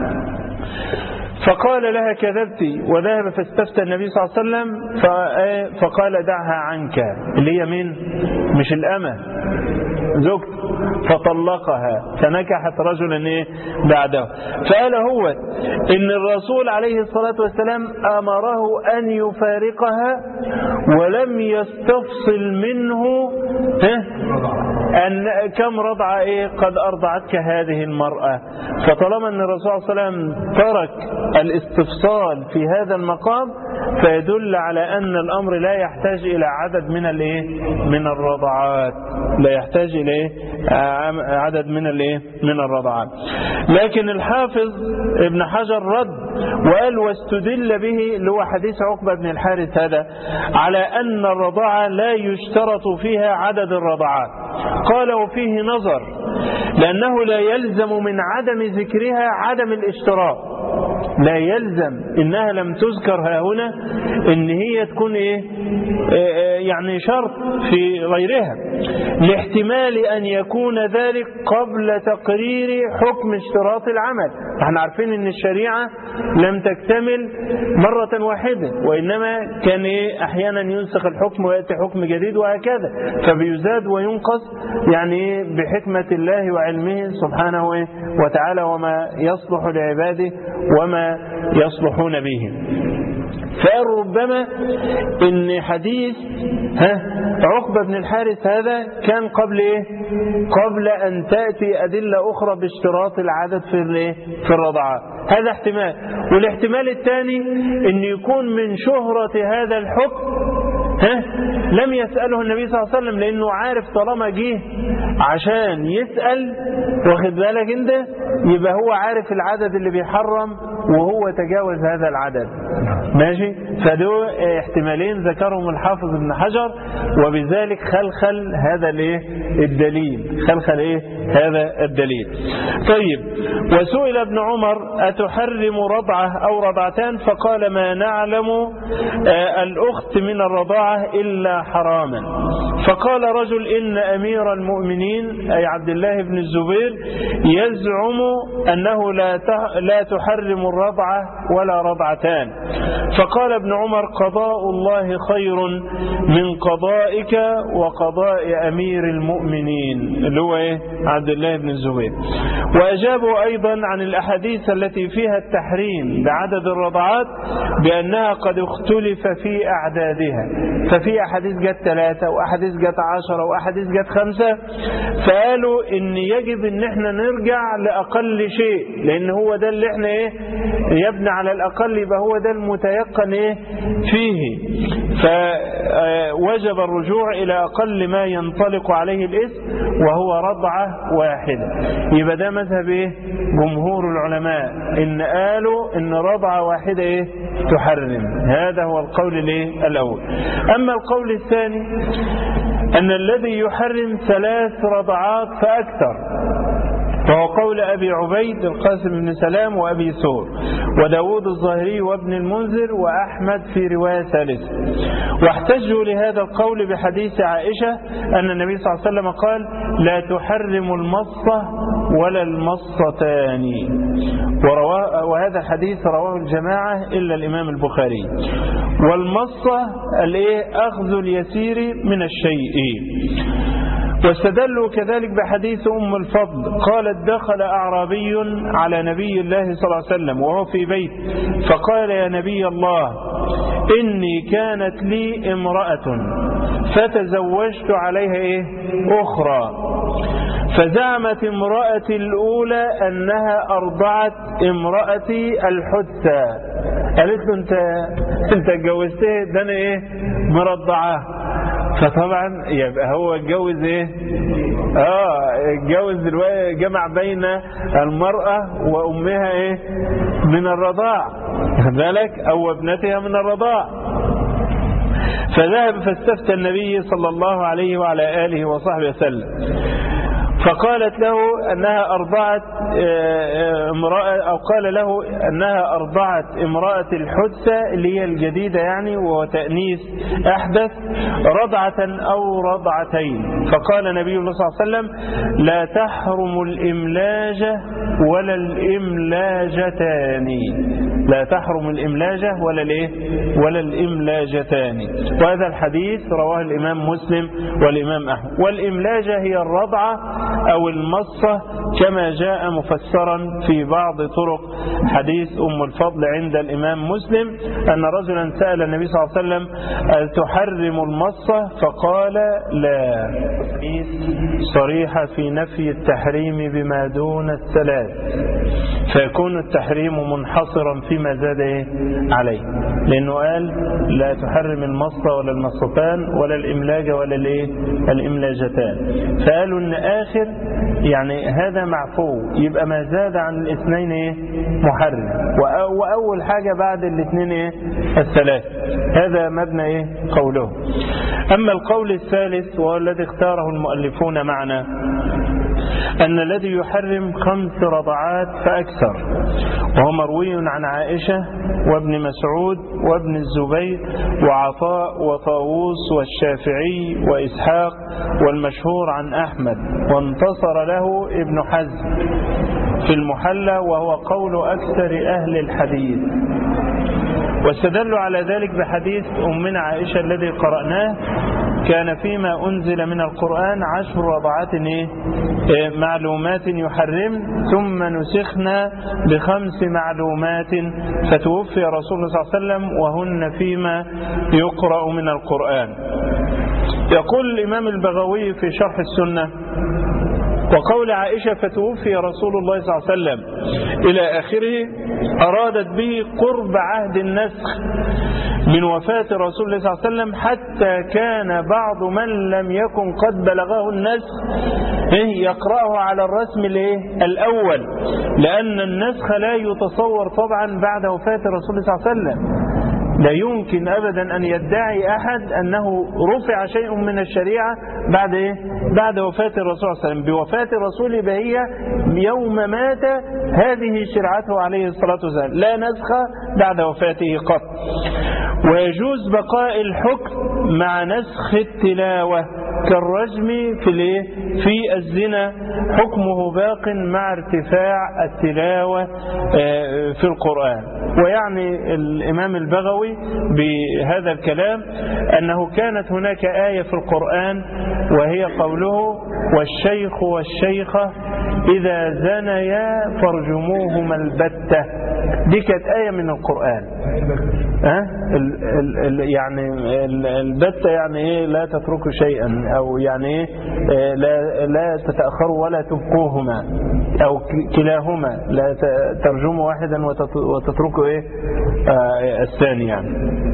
فقال لها كذبتي، وذهب فاستفتى النبي صلى الله عليه وسلم فقال دعها عنك، اللي هي مين؟ مش الأمة، زوجته، فطلقها فنكحت رجلا بعده. فقال هو إن الرسول عليه الصلاة والسلام أمره أن يفارقها ولم يستفصل منه أن كم رضعة قد أرضعتك هذه المرأة. فطالما أن الرسول صلى الله عليه وسلم ترك الاستفصال في هذا المقام فيدل على أن الأمر لا يحتاج إلى عدد من الرضعات، لا يحتاج إلى عدد من الرضعات. لكن الحافظ ابن حجر رد وقال واستدل به اللي هو حديث عقبة بن الحارث هذا على أن الرضاعة لا يشترط فيها عدد الرضعات. قال وفيه نظر، لأنه لا يلزم من عدم ذكرها عدم الاشتراط، لا يلزم إنها لم تذكر ها هنا إن هي تكون يعني شرط في غيرها، لاحتمال أن يكون ذلك قبل تقرير حكم اشتراط العمل. احنا عارفين إن الشريعة لم تكتمل مرة واحدة، وإنما كان أحيانا ينسخ الحكم ويأتي حكم جديد وهكذا، فبيزاد وينقص يعني بحكمة الله وعلمه سبحانه وتعالى وما يصلح لعباده وما يصلحون به. فقال ربما ان حديث عقبة بن الحارث هذا كان قبل ايه؟ قبل ان تأتي ادلة اخرى باشتراط العدد في الرضاعات. هذا احتمال. والاحتمال الثاني ان يكون من شهرة هذا الحكم لم يسأله النبي صلى الله عليه وسلم، لانه عارف طالما جه عشان يسأل، واخد بالك انت، يبقى هو عارف العدد اللي بيحرم وهو تجاوز هذا العدد. ماشي؟ فدو احتمالين ذكرهم الحافظ ابن حجر، وبذلك خلخل هذا الدليل، خلخل هذا الدليل. طيب، وسئل ابن عمر أتحرم رضعة أو رضعتان؟ فقال ما نعلم الأخت من الرضاعة إلا حراما. فقال رجل إن أمير المؤمنين أي عبد الله بن الزبير يزعم أنه لا تحرم الرضعة ولا رضعتان. فقال ابن عمر قضاء الله خير من قضائك وقضاء أمير المؤمنين، اللي هو عبد الله بن الزبير. وأجابوا أيضا عن الأحاديث التي فيها التحريم بعدد الرضعات بأنها قد اختلف في أعدادها، ففي أحاديث جت 3 وأحاديث جت 10 وأحاديث جت 5، فقالوا إن يجب إن احنا نرجع لأقل شيء، لأن هو ده اللي احنا يبنى على الأقل، يبقى هو ده المتيقن فيه، فوجب الرجوع إلى أقل ما ينطلق عليه الاسم وهو رضعة واحدة. يبقى ده مذهب جمهور العلماء، إن قالوا إن رضعة واحدة تحرم. هذا هو القول الأول. أما القول الثاني أن الذي يحرم 3 رضعات فأكثر، وهو قول أبي عبيد القاسم بن سلام وأبي ثور وداود الظاهري وابن المنذر وأحمد في رواية ثالثة. واحتجوا لهذا القول بحديث عائشة أن النبي صلى الله عليه وسلم قال لا تحرم المصة ولا المصتان، وهذا الحديث رواه الجماعة إلا الإمام البخاري. والمصة أخذ اليسير من الشيء. واستدلوا كذلك بحديث أم الفضل قالت دخل أعرابي على نبي الله صلى الله عليه وسلم وهو في بيت، فقال يا نبي الله إني كانت لي امرأة فتزوجت عليها أخرى، فزعمت امرأتي الأولى أنها أرضعت امرأتي الحدثى. قالت له انت اتجوزته ده انا مرضعاه. فطبعا يبقى هو اتجوز اتجوز دلوقتي، جمع بين المرأة وأمها من الرضاع، بالك، أو ابنتها من الرضاع. فذهب فاستفتى النبي صلى الله عليه وعلى آله وصحبه وسلم، فقالت له أنها أرضعت امرأة، أو قال له أنها أرضعت امرأة الحدثة اللي هي الجديدة وهو تأنيث أحدث، رضعة أو رضعتين. فقال النبي صلى الله عليه وسلم لا تحرم الإملاجة ولا الإملاجتان، لا تحرم الإملاجة ولا الإملاجتان. وهذا الحديث رواه الإمام مسلم والإمام أحمد. والإملاجة هي الرضعة أو المصة كما جاء مفسرا في بعض طرق حديث أم الفضل عند الإمام مسلم أن رجلا سأل النبي صلى الله عليه وسلم تحرم المصة؟ فقال لا. صريحة في نفي التحريم بما دون الثلاث، فيكون التحريم منحصرا فيما زاد عليه، لأنه قال لا تحرم المصة ولا المصتان ولا الإملاجة ولا الإملاجتان. فقالوا أن آخر هذا معفو، يبقى ما زاد عن الاثنين محرم، وأول حاجة بعد الاثنين الثلاث. هذا مبنى قوله. أما القول الثالث وهو الذي اختاره المؤلفون معنا أن الذي يحرم 5 رضعات فأكثر، وهو مروي عن عائشة وابن مسعود وابن الزبير وعطاء وطاووس والشافعي وإسحاق، والمشهور عن أحمد، وانتصر له ابن حزم في المحلى، وهو قول أكثر أهل الحديث. واستدلوا على ذلك بحديث أمنا عائشة الذي قرأناه كان فيما أنزل من القرآن 10 رضعات معلومات يحرم، ثم نسخنا ب5 معلومات فتوفي رسول الله صلى الله عليه وسلم وهن فيما يقرأ من القرآن. يقول الإمام البغوي في شرح السنة: وقول عائشة فتوفي رسول الله صلى الله عليه وسلم إلى آخره أرادت به قرب عهد النسخ من وفاة رسول الله صلى الله عليه وسلم، حتى كان بعض من لم يكن قد بلغه النسخ يقرأه على الرسم الأول، لأن النسخ لا يتصور طبعا بعد وفاة رسول الله صلى الله عليه وسلم. لا يمكن أبدا أن يدعي أحد أنه رفع شيء من الشريعة بعد وفاة الرسول صلى الله عليه وسلم. بوفاة الرسول بهي يوم مات هذه شرعته عليه الصلاة والسلام، لا نسخ بعد وفاته قط. ويجوز بقاء الحكم مع نسخ التلاوة كالرجم في الزنا، حكمه باق مع ارتفاع التلاوة في القرآن. ويعني الإمام البغوي بهذا الكلام أنه كانت هناك آية في القرآن وهي قوله: والشيخ والشيخة إذا زنيا فارجموهما البتة. دي كانت آية من القرآن. يعني البتة يعني إيه؟ لا تتركوا شيئا، أو يعني إيه؟ لا تتأخروا ولا تبقوهما، أو كلاهما، لا ترجموا واحدا وتتركوا إيه الثاني يعني.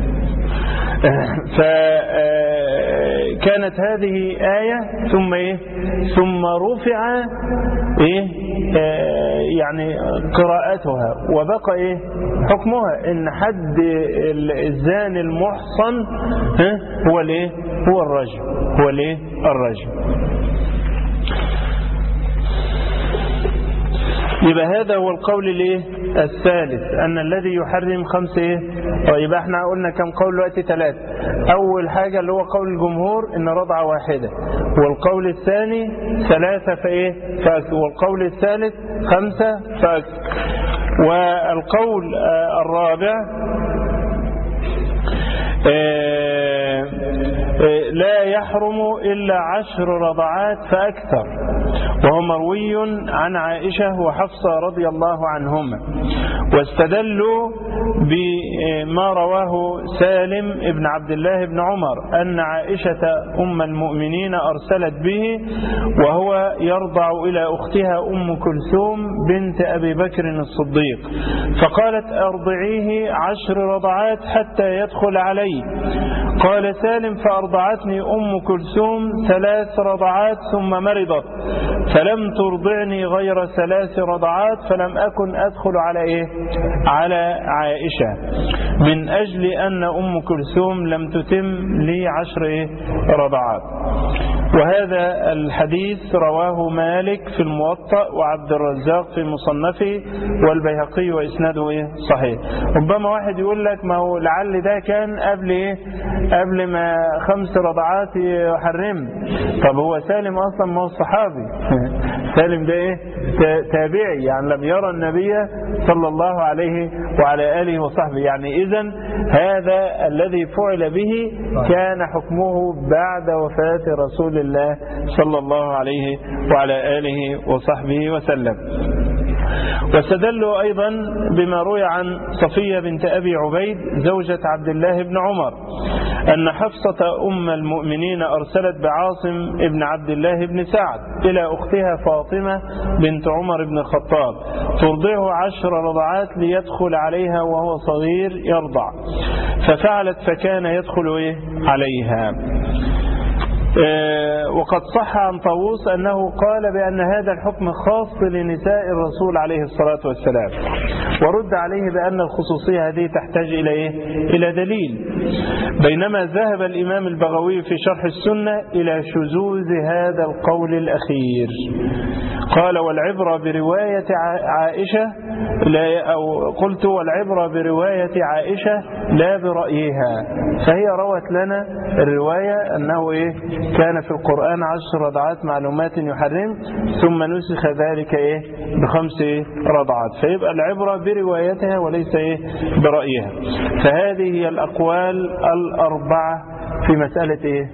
فكانت هذه آية ثم رفع يعني قراءتها، وبقى حكمها إن حد الزاني المحصن هو الرجم. يبقى هذا هو القول الثالث، أن الذي يحرم 5 يبقى احنا قلنا كم قول دلوقتي؟ 3. أول حاجة اللي هو قول الجمهور إن رضعة واحدة، والقول الثاني 3 فأكثر، والقول الثالث 5 فأكثر، والقول الرابع لا يحرم إلا 10 رضعات فأكثر، وهو مروي عن عائشة وحفصة رضي الله عنهما. واستدلوا بما رواه سالم ابن عبد الله بن عمر أن عائشة أم المؤمنين أرسلت به وهو يرضع إلى أختها أم كلثوم بنت أبي بكر الصديق، فقالت: أرضعيه 10 رضعات حتى يدخل علي. قال سالم: فأرضعتني أم كلثوم 3 رضعات ثم مرضت، فلم ترضعني غير 3 رضعات، فلم أكن أدخل على عائشة، من أجل أن أم كلثوم لم تتم لي 10 رضعات. وهذا الحديث رواه مالك في الموطأ وعبد الرزاق في مصنفه والبيهقي وإسناده صحيح. ربما واحد يقول لك ما هو لعل ده كان قبل ما 5 رضعات يحرم. طب هو سالم أصلا ما هو الصحابي سالم ده تابعي، يعني لم يرى النبي صلى الله عليه وعلى آله وصحبه، يعني إذن هذا الذي فعل به كان حكمه بعد وفاة رسول الله صلى الله عليه وعلى آله وصحبه وسلم. واستدلوا أيضا بما روي عن صفية بنت أبي عبيد زوجة عبد الله بن عمر أن حفصة أم المؤمنين أرسلت بعاصم ابن عبد الله بن سعد إلى أختها فاطمة بنت عمر بن الخطاب ترضعه 10 رضعات ليدخل عليها وهو صغير يرضع، ففعلت فكان يدخل عليها. وقد صح عن طاووس أنه قال بأن هذا الحكم خاص لنساء الرسول عليه الصلاة والسلام، ورد عليه بأن الخصوصية هذه تحتاج إلى دليل، بينما ذهب الإمام البغوي في شرح السنة إلى شذوذ هذا القول الأخير. قال: والعبرة برواية عائشة قلت والعبرة برواية عائشة لا برأيها، فهي روت لنا الرواية أنه كان في القرآن 10 رضعات معلومات يحرم، ثم نسخ ذلك ب5 رضعات، فيبقى العبرة بروايتها وليس برأيها. فهذه هي الأقوال الأربعة في مسألة إيه؟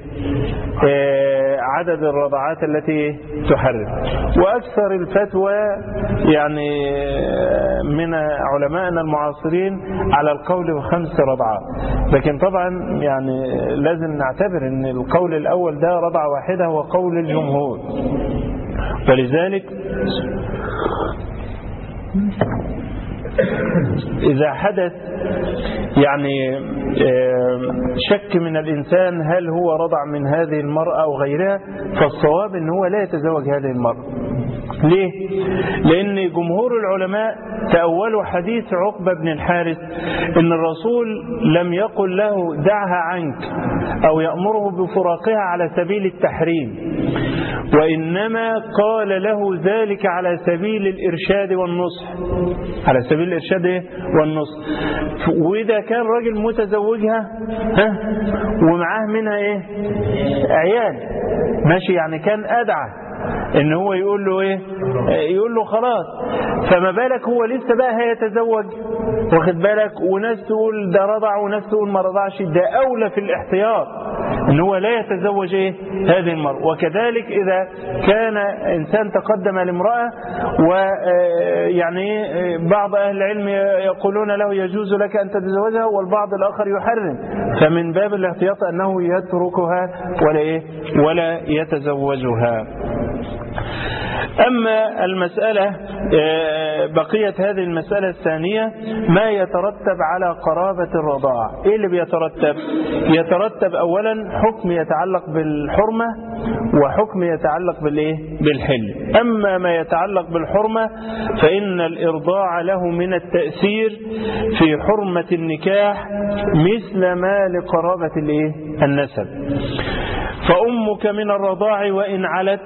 عدد الرضعات التي تحرم. وأكثر الفتوى يعني من علماءنا المعاصرين على القول ب5 رضعات، لكن طبعا يعني لازم نعتبر أن القول الأول ده رضعة واحدة هو قول الجمهور، ولذلك إذا حدث يعني شك من الإنسان هل هو رضع من هذه المرأة أو غيرها، فالصواب أنه هو لا يتزوج هذه المرأة. ليه؟ لأن جمهور العلماء تأولوا حديث عقبة بن الحارث أن الرسول لم يقل له دعها عنك أو يأمره بفراقها على سبيل التحريم، وإنما قال له ذلك على سبيل الإرشاد والنصح، على سبيل الإرشاد والنصح. وإذا كان راجل متزوجها ومعاه منها إيه؟ عيال ماشي، يعني كان أدعى ان هو يقول له ايه؟ يقول له خلاص، فما بالك هو لسه بقى هيتزوج، واخد بالك؟ وناس تقول ده رضع وناس تقول ما رضعش، ده اولى في الاحتياط ان هو لا يتزوج ايه؟ هذه المرأة. وكذلك اذا كان انسان تقدم لامرأة ويعني بعض اهل العلم يقولون له يجوز لك ان تتزوجها والبعض الاخر يحرم، فمن باب الاحتياط انه يتركها ولا ايه؟ ولا يتزوجها. أما المسألة بقية هذه المسألة الثانية ما يترتب على قرابة الرضاعة. إيه اللي بيترتب؟ يترتب أولا حكم يتعلق بالحرمة وحكم يتعلق بالحل. أما ما يتعلق بالحرمة فإن الإرضاع له من التأثير في حرمة النكاح مثل ما لقرابة النسب. فأمك من الرضاع وإن علت،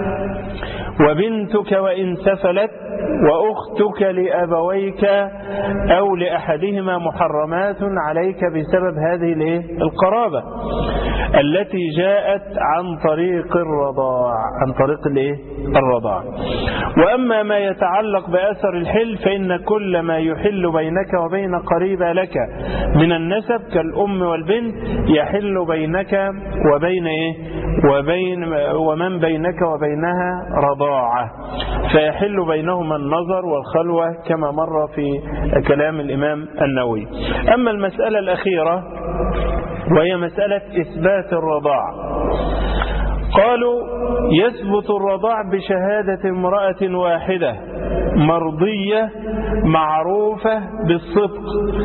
وبنتك وإن سفلت، وأختك لأبويك أو لأحدهما محرمات عليك بسبب هذه القرابة التي جاءت عن طريق الرضاع، عن طريق الرضاع. وأما ما يتعلق بأثر الحل فإن كل ما يحل بينك وبين قريبة لك من النسب كالأم والبنت يحل بينك وبين ومن بينك وبينها رضاعة، فيحل بينهما النظر والخلوة كما مر في كلام الإمام النووي. أما المسألة الأخيرة وهي مسألة إثبات الرضاع، قالوا يثبت الرضاع بشهادة امرأة واحدة مرضية معروفة بالصدق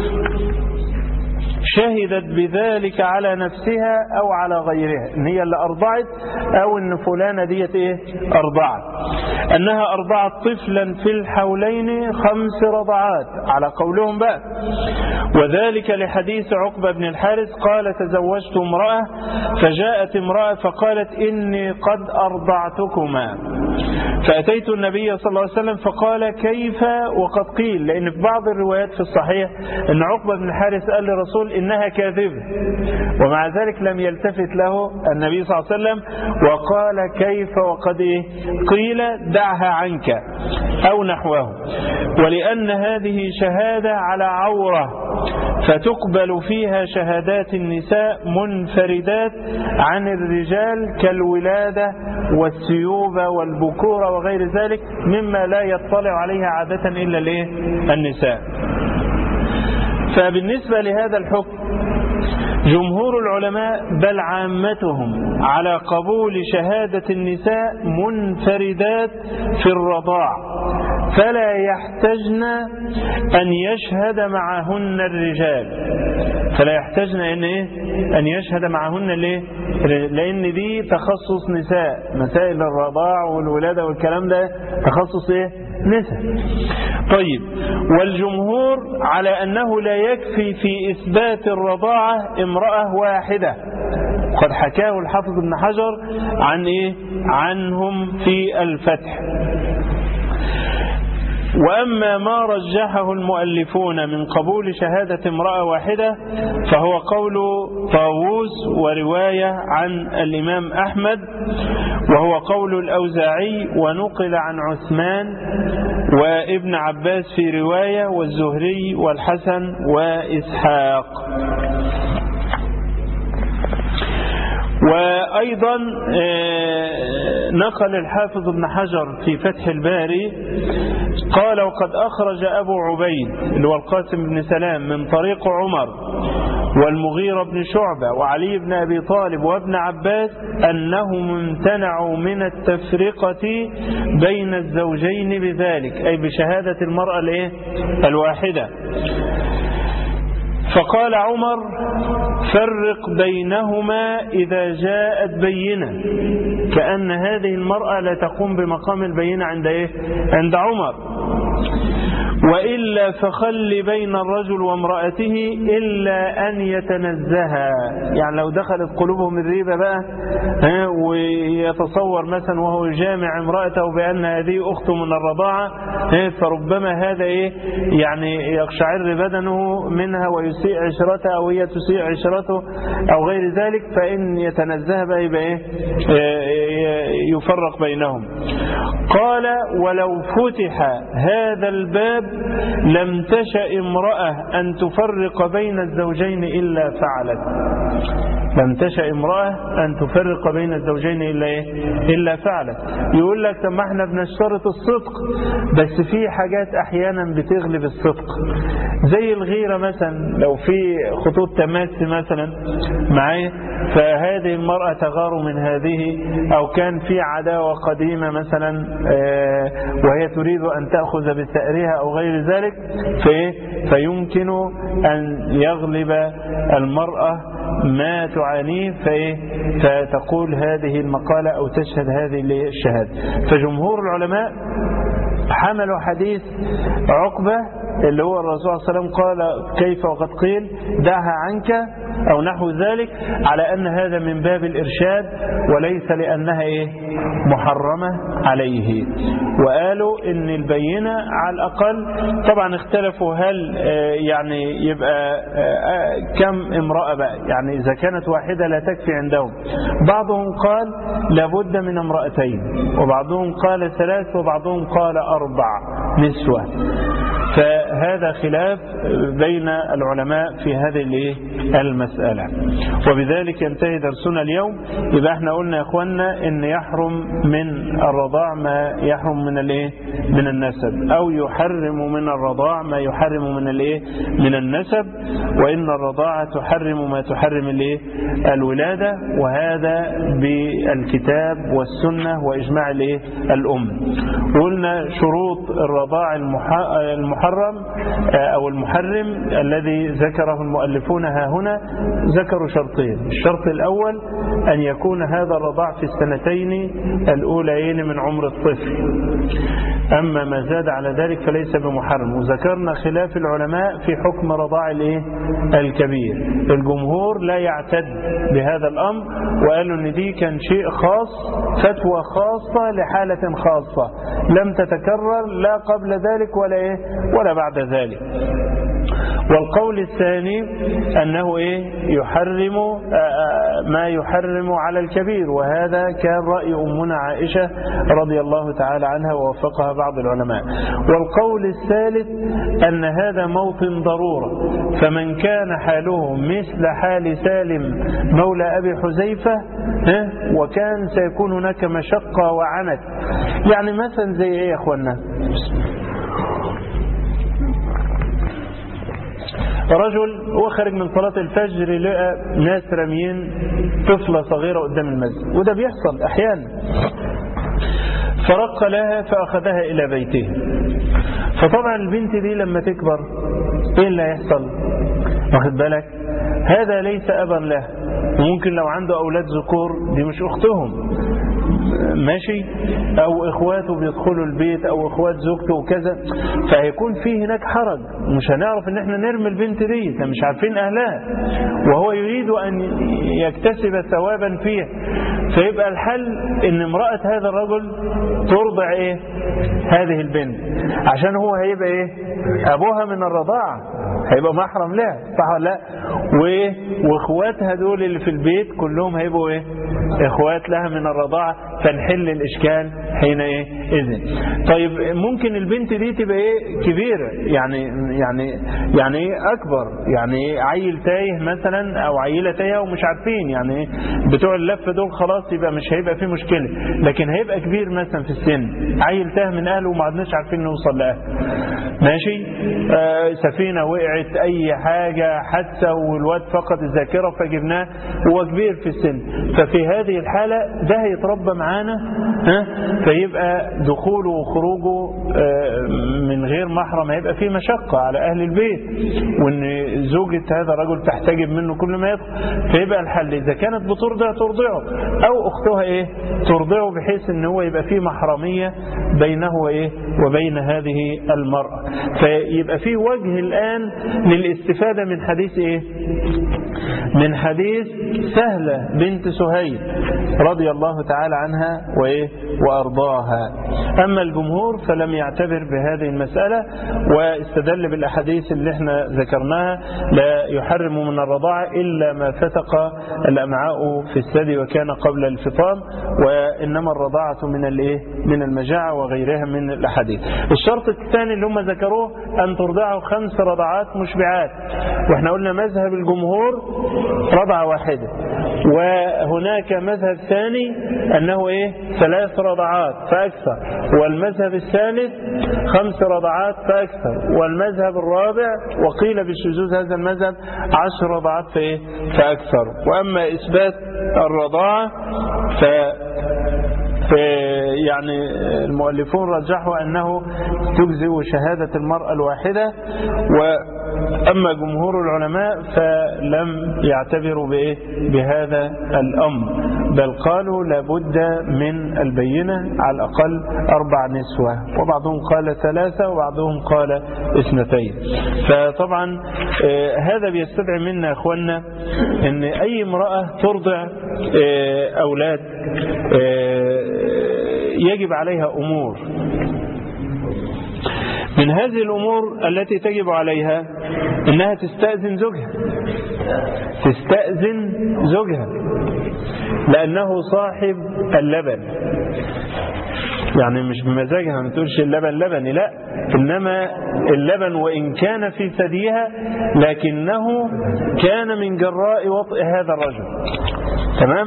شهدت بذلك على نفسها أو على غيرها، إن هي اللي أرضعت أو إن فلانة ديت أرضعت، أنها أرضعت طفلا في الحولين 5 رضعات على قولهم بقى. وذلك لحديث عقبة بن الحارث قال تزوجت امرأة فجاءت امرأة فقالت إني قد أرضعتكما، فأتيت النبي صلى الله عليه وسلم فقال كيف وقد قيل، لأن في بعض الروايات في الصحيح أن عقبة بن الحارث قال للرسول إنها كاذبة، ومع ذلك لم يلتفت له النبي صلى الله عليه وسلم وقال كيف وقد قيل دعها عنك أو نحوه. ولأن هذه شهادة على عورة فتقبل فيها شهادات النساء منفردات عن الرجال كالولادة والسيوبة والبكورة وغير ذلك مما لا يطلع عليها عادة إلا النساء. فبالنسبة لهذا الحكم جمهور العلماء بل عامتهم على قبول شهادة النساء منفردات في الرضاع، فلا يحتجن أن يشهد معهن الرجال، فلا يحتجن أن يشهد معهن لأن دي تخصص نساء، مسائل الرضاع والولادة والكلام ده تخصص نساء. طيب، والجمهور على أنه لا يكفي في إثبات الرضاعة امرأة واحدة، قد حكاه الحافظ ابن حجر عنهم في الفتح. وأما ما رجحه المؤلفون من قبول شهادة امرأة واحدة فهو قول طاووس ورواية عن الإمام أحمد، وهو قول الأوزاعي ونقل عن عثمان وابن عباس في رواية والزهري والحسن وإسحاق. وأيضا نقل الحافظ ابن حجر في فتح الباري قال وقد أخرج أبو عبيد اللي هو القاسم بن سلام من طريق عمر والمغيرة بن شعبة وعلي بن أبي طالب وابن عباس أنهم امتنعوا من التفرقة بين الزوجين بذلك، أي بشهادة المرأة الواحدة. فقال عمر فرق بينهما إذا جاءت بينة، كأن هذه المرأة لا تقوم بمقام البينة عند عمر. وإلا فخل بين الرجل وامرأته إلا أن يتنزها، يعني لو دخلت قلوبهم الريبة بقى ويتصور مثلا وهو يجامع امرأته بأن هذه أخته من الرضاعة، فربما هذا يعني يقشعر بدنه منها ويسيء عشرتها أو هي تسيء عشرته أو غير ذلك، فإن يتنزها بقى يبقى يفرق بينهم. قال ولو فتح هذا الباب لم تشأ امرأة أن تفرق بين الزوجين إلا فعلت. لم تشأ امرأة أن تفرق بين الزوجين إلا فعلت. يقول لك طب ما احنا بنشترط الصدق، بس في حاجات أحيانا بتغلب الصدق، زي الغيرة مثلا. لو في خطوط تماس مثلا معايا، فهذه المرأة تغار من هذه، أو كان في عداوة قديمة مثلا وهي تريد أن تأخذ بثأرها أو غير ذلك، فيمكن أن يغلب المرأة ما تعانيه فتقول هذه المقالة أو تشهد هذه الشهادة. فجمهور العلماء حملوا حديث عقبة اللي هو الرسول صلى الله عليه وسلم قال كيف وقد قيل دعها عنك أو نحو ذلك، على أن هذا من باب الإرشاد وليس لأنها محرمة عليه. وقالوا إن البينة على الأقل، طبعا اختلفوا هل يعني يبقى كم امرأة بقى، يعني إذا كانت واحدة لا تكفي عندهم. بعضهم قال لابد من امرأتين، وبعضهم قال ثلاث، وبعضهم قال 4 نسوة. فهذا خلاف بين العلماء في هذه المسألة. وبذلك ينتهي درسنا اليوم. يبقى احنا قلنا يا اخوانا ان يحرم من الرضاع ما يحرم من النسب، او يحرم من الرضاع ما يحرم من النسب، وان الرضاعة تحرم ما تحرم الولادة، وهذا بالكتاب والسنة واجماع الأمة. قلنا شروط الرضاع المحرم أو المحرم الذي ذكره المؤلفون ها هنا، ذكروا شرطين. الشرط الأول أن يكون هذا الرضاع في السنتين الأوليين من عمر الطفل، أما ما زاد على ذلك فليس بمحرم. وذكرنا خلاف العلماء في حكم رضاع الكبير. الجمهور لا يعتد بهذا الأمر، وقالوا أن دي كان شيء خاص، فتوى خاصة لحالة خاصة لم تتكرر لا قبل ذلك ولا بعد ذلك. والقول الثاني أنه يحرم ما يحرم على الكبير، وهذا كان رأي أمنا عائشة رضي الله تعالى عنها ووفقها بعض العلماء. والقول الثالث أن هذا موطن ضرورة، فمن كان حاله مثل حال سالم مولى أبي حذيفة وكان سيكون هناك مشقة وعنت. يعني مثلا زي يا أخوانا، رجل هو خارج من صلاة الفجر لقى ناس رميين طفلة صغيرة قدام المسجد، وده بيحصل أحيانا، فرق لها فأخذها إلى بيته. فطبعا البنت دي لما تكبر إيه اللي هيحصل؟ واخد بالك؟ هذا ليس أبا له، وممكن لو عنده أولاد ذكور دي مش أختهم، ماشي، أو إخواته بيدخلوا البيت أو إخوات زوجته وكذا، فهيكون فيه هناك حرج. مش هنعرف إن احنا نرمي البنت دي، مش عارفين أهلها، وهو يريد أن يكتسب ثوابا فيها. فيبقى الحل إن امرأة هذا الرجل ترضع هذه البنت، عشان هو هيبقى أبوها من الرضاعة، هيبقى محرم لها، صح ولا لا؟ واخواتها دول اللي في البيت كلهم هيبقوا إخوات لها من الرضاعة، فنحل الإشكال حين إذن. طيب ممكن البنت دي تبقى كبيرة، يعني أكبر، يعني عيل تايه مثلا أو عيلة تايه ومش عارفين، يعني بتوع اللف دول خلاص يبقى مش هيبقى في مشكلة، لكن هيبقى كبير مثلا في السن، عيل تاه من أهله وما عدناش عارفين نوصل لأهله، ماشي، سفينة وقعت، أي حاجة، حادثة، والواد فقد الذاكرة فجبناه، هو كبير في السن، ففي هذه الحالة ده هيتربى معانا، فيبقى دخوله وخروجه من غير محرم هيبقى فيه مشقة على أهل البيت، وإن زوجة هذا الرجل تحتجب منه كل ما يدخل، فيبقى الحل إذا كانت بترضع ترضعه، أو أختها ترضعه، بحيث إن هو يبقى فيه محرمية بينه وبين هذه المرأة. فيبقى فيه وجه الآن للاستفادة من حديث من حديث سهلة بنت سهيل رضي الله تعالى عنها وأرضاها. أما الجمهور فلم يعتبر بهذه المسألة، واستدل بالأحاديث اللي احنا ذكرناها: لا يحرم من الرضاعة إلا ما فتق الأمعاء في الثدي وكان قبل الفطام، وإنما الرضاعة من المجاعة وغيرها من الأحاديث. الشرط الثاني اللي هم ذكروه أن ترضعه 5 رضعات مشبعات، واحنا قلنا مذهب الجمهور رضعة واحدة، وهناك مذهب ثاني أنه 3 رضعات فأكثر، والمذهب الثالث 5 رضعات فأكثر، والمذهب الرابع وقيل بشذوذ هذا المذهب 10 رضعات فأكثر. وأما إثبات الرضاعة يعني المؤلفون رجحوا أنه تجزئ شهادة المرأة الواحدة، وأما جمهور العلماء فلم يعتبروا بهذا الأمر، بل قالوا لابد من البينة على الأقل 4 نسوة، وبعضهم قال 3 وبعضهم قال 2. فطبعا هذا بيستدعي منا أخوانا أن أي امرأة ترضع أولاد يجب عليها أمور. من هذه الأمور التي تجب عليها أنها تستأذن زوجها، لأنه صاحب اللبن، يعني مش بمزاجها، ما تقولش اللبن لبني، لا، إنما اللبن وإن كان في ثديها لكنه كان من جراء وطئ هذا الرجل. تمام؟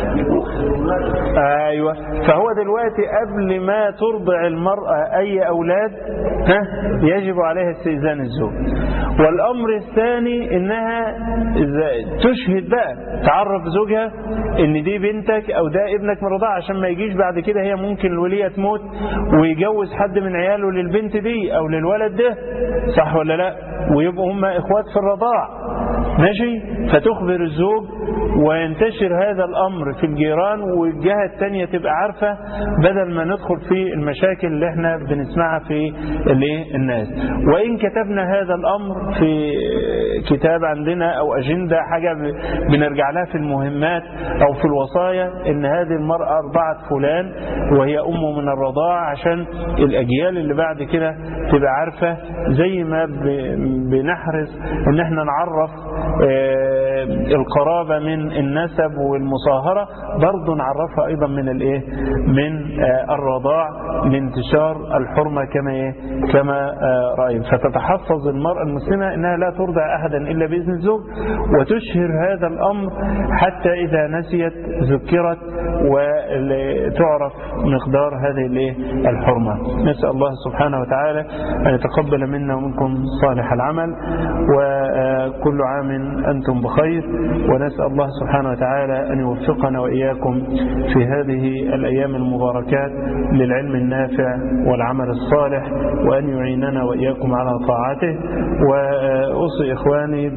أيوة. فهو دلوقتي قبل ما ترضع المرأة أي أولاد يجب عليها استئذان الزوج. والأمر الثاني إنها تشهد بقى، تعرف زوجها إن دي بنتك أو ده ابنك من الرضاعة، عشان ما يجيش بعد كده هي ممكن الولية تموت ويجوز حد من عياله للبنت دي أو للولد ده، صح ولا لا؟ ويبقوا هم إخوات في الرضاعة، ماشي؟ فتخبر الزوج وينتشر هذا الأمر في الجيران، والجهة الثانية تبقى عارفة، بدل ما ندخل في المشاكل اللي احنا بنسمعها في الناس. وإن كتبنا هذا الأمر في كتاب عندنا أو أجندة، حاجة بنرجع لها في المهمات أو في الوصايا، إن هذه المرأة أرضعت فلان وهي أمه من الرضاعة، عشان الأجيال اللي بعد كده تبقى عارفة، زي ما بنحرص إن احنا نعرف القرابة من النسب والمصاهرة، برضو نعرفها أيضا من الرضاع لانتشار الحرمة كما رأينا. فتتحفظ المرأة المسلمة أنها لا ترضع أحدا إلا بإذن الزوج، وتشهر هذا الأمر حتى إذا نسيت ذكرت وتعرف مقدار هذه الحرمة. نسأل الله سبحانه وتعالى أن يتقبل منا ومنكم صالح العمل، وكل عام أنتم بخير، ونسأل الله سبحانه وتعالى أن يوفقنا وإياكم في هذه الأيام المباركات للعلم النافع والعمل الصالح، وأن يعيننا وإياكم على طاعته. وأوصي إخواني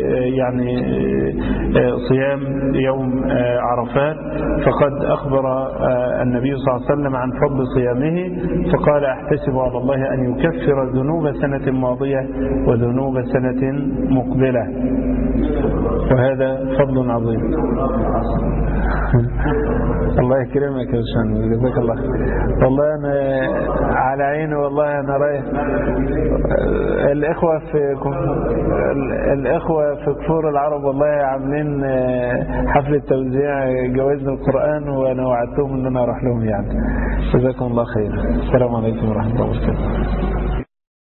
صيام يوم عرفات، فقد أخبر النبي صلى الله عليه وسلم عن فضل صيامه، فقال: أحتسب على الله أن يكفر ذنوب سنة ماضية وذنوب سنة مقبلة، وهذا فضل عظيم. الله يكرمك يا باشمهندس، جزاك الله. والله أنا على عيني، والله أنا رايح. الإخوة في كفور العرب والله عاملين حفلة توزيع جوائز القرآن، وأنا وعدتهم إن أنا أروح لهم يعني. جزاكم الله خير. السلام عليكم ورحمة الله وبركاته.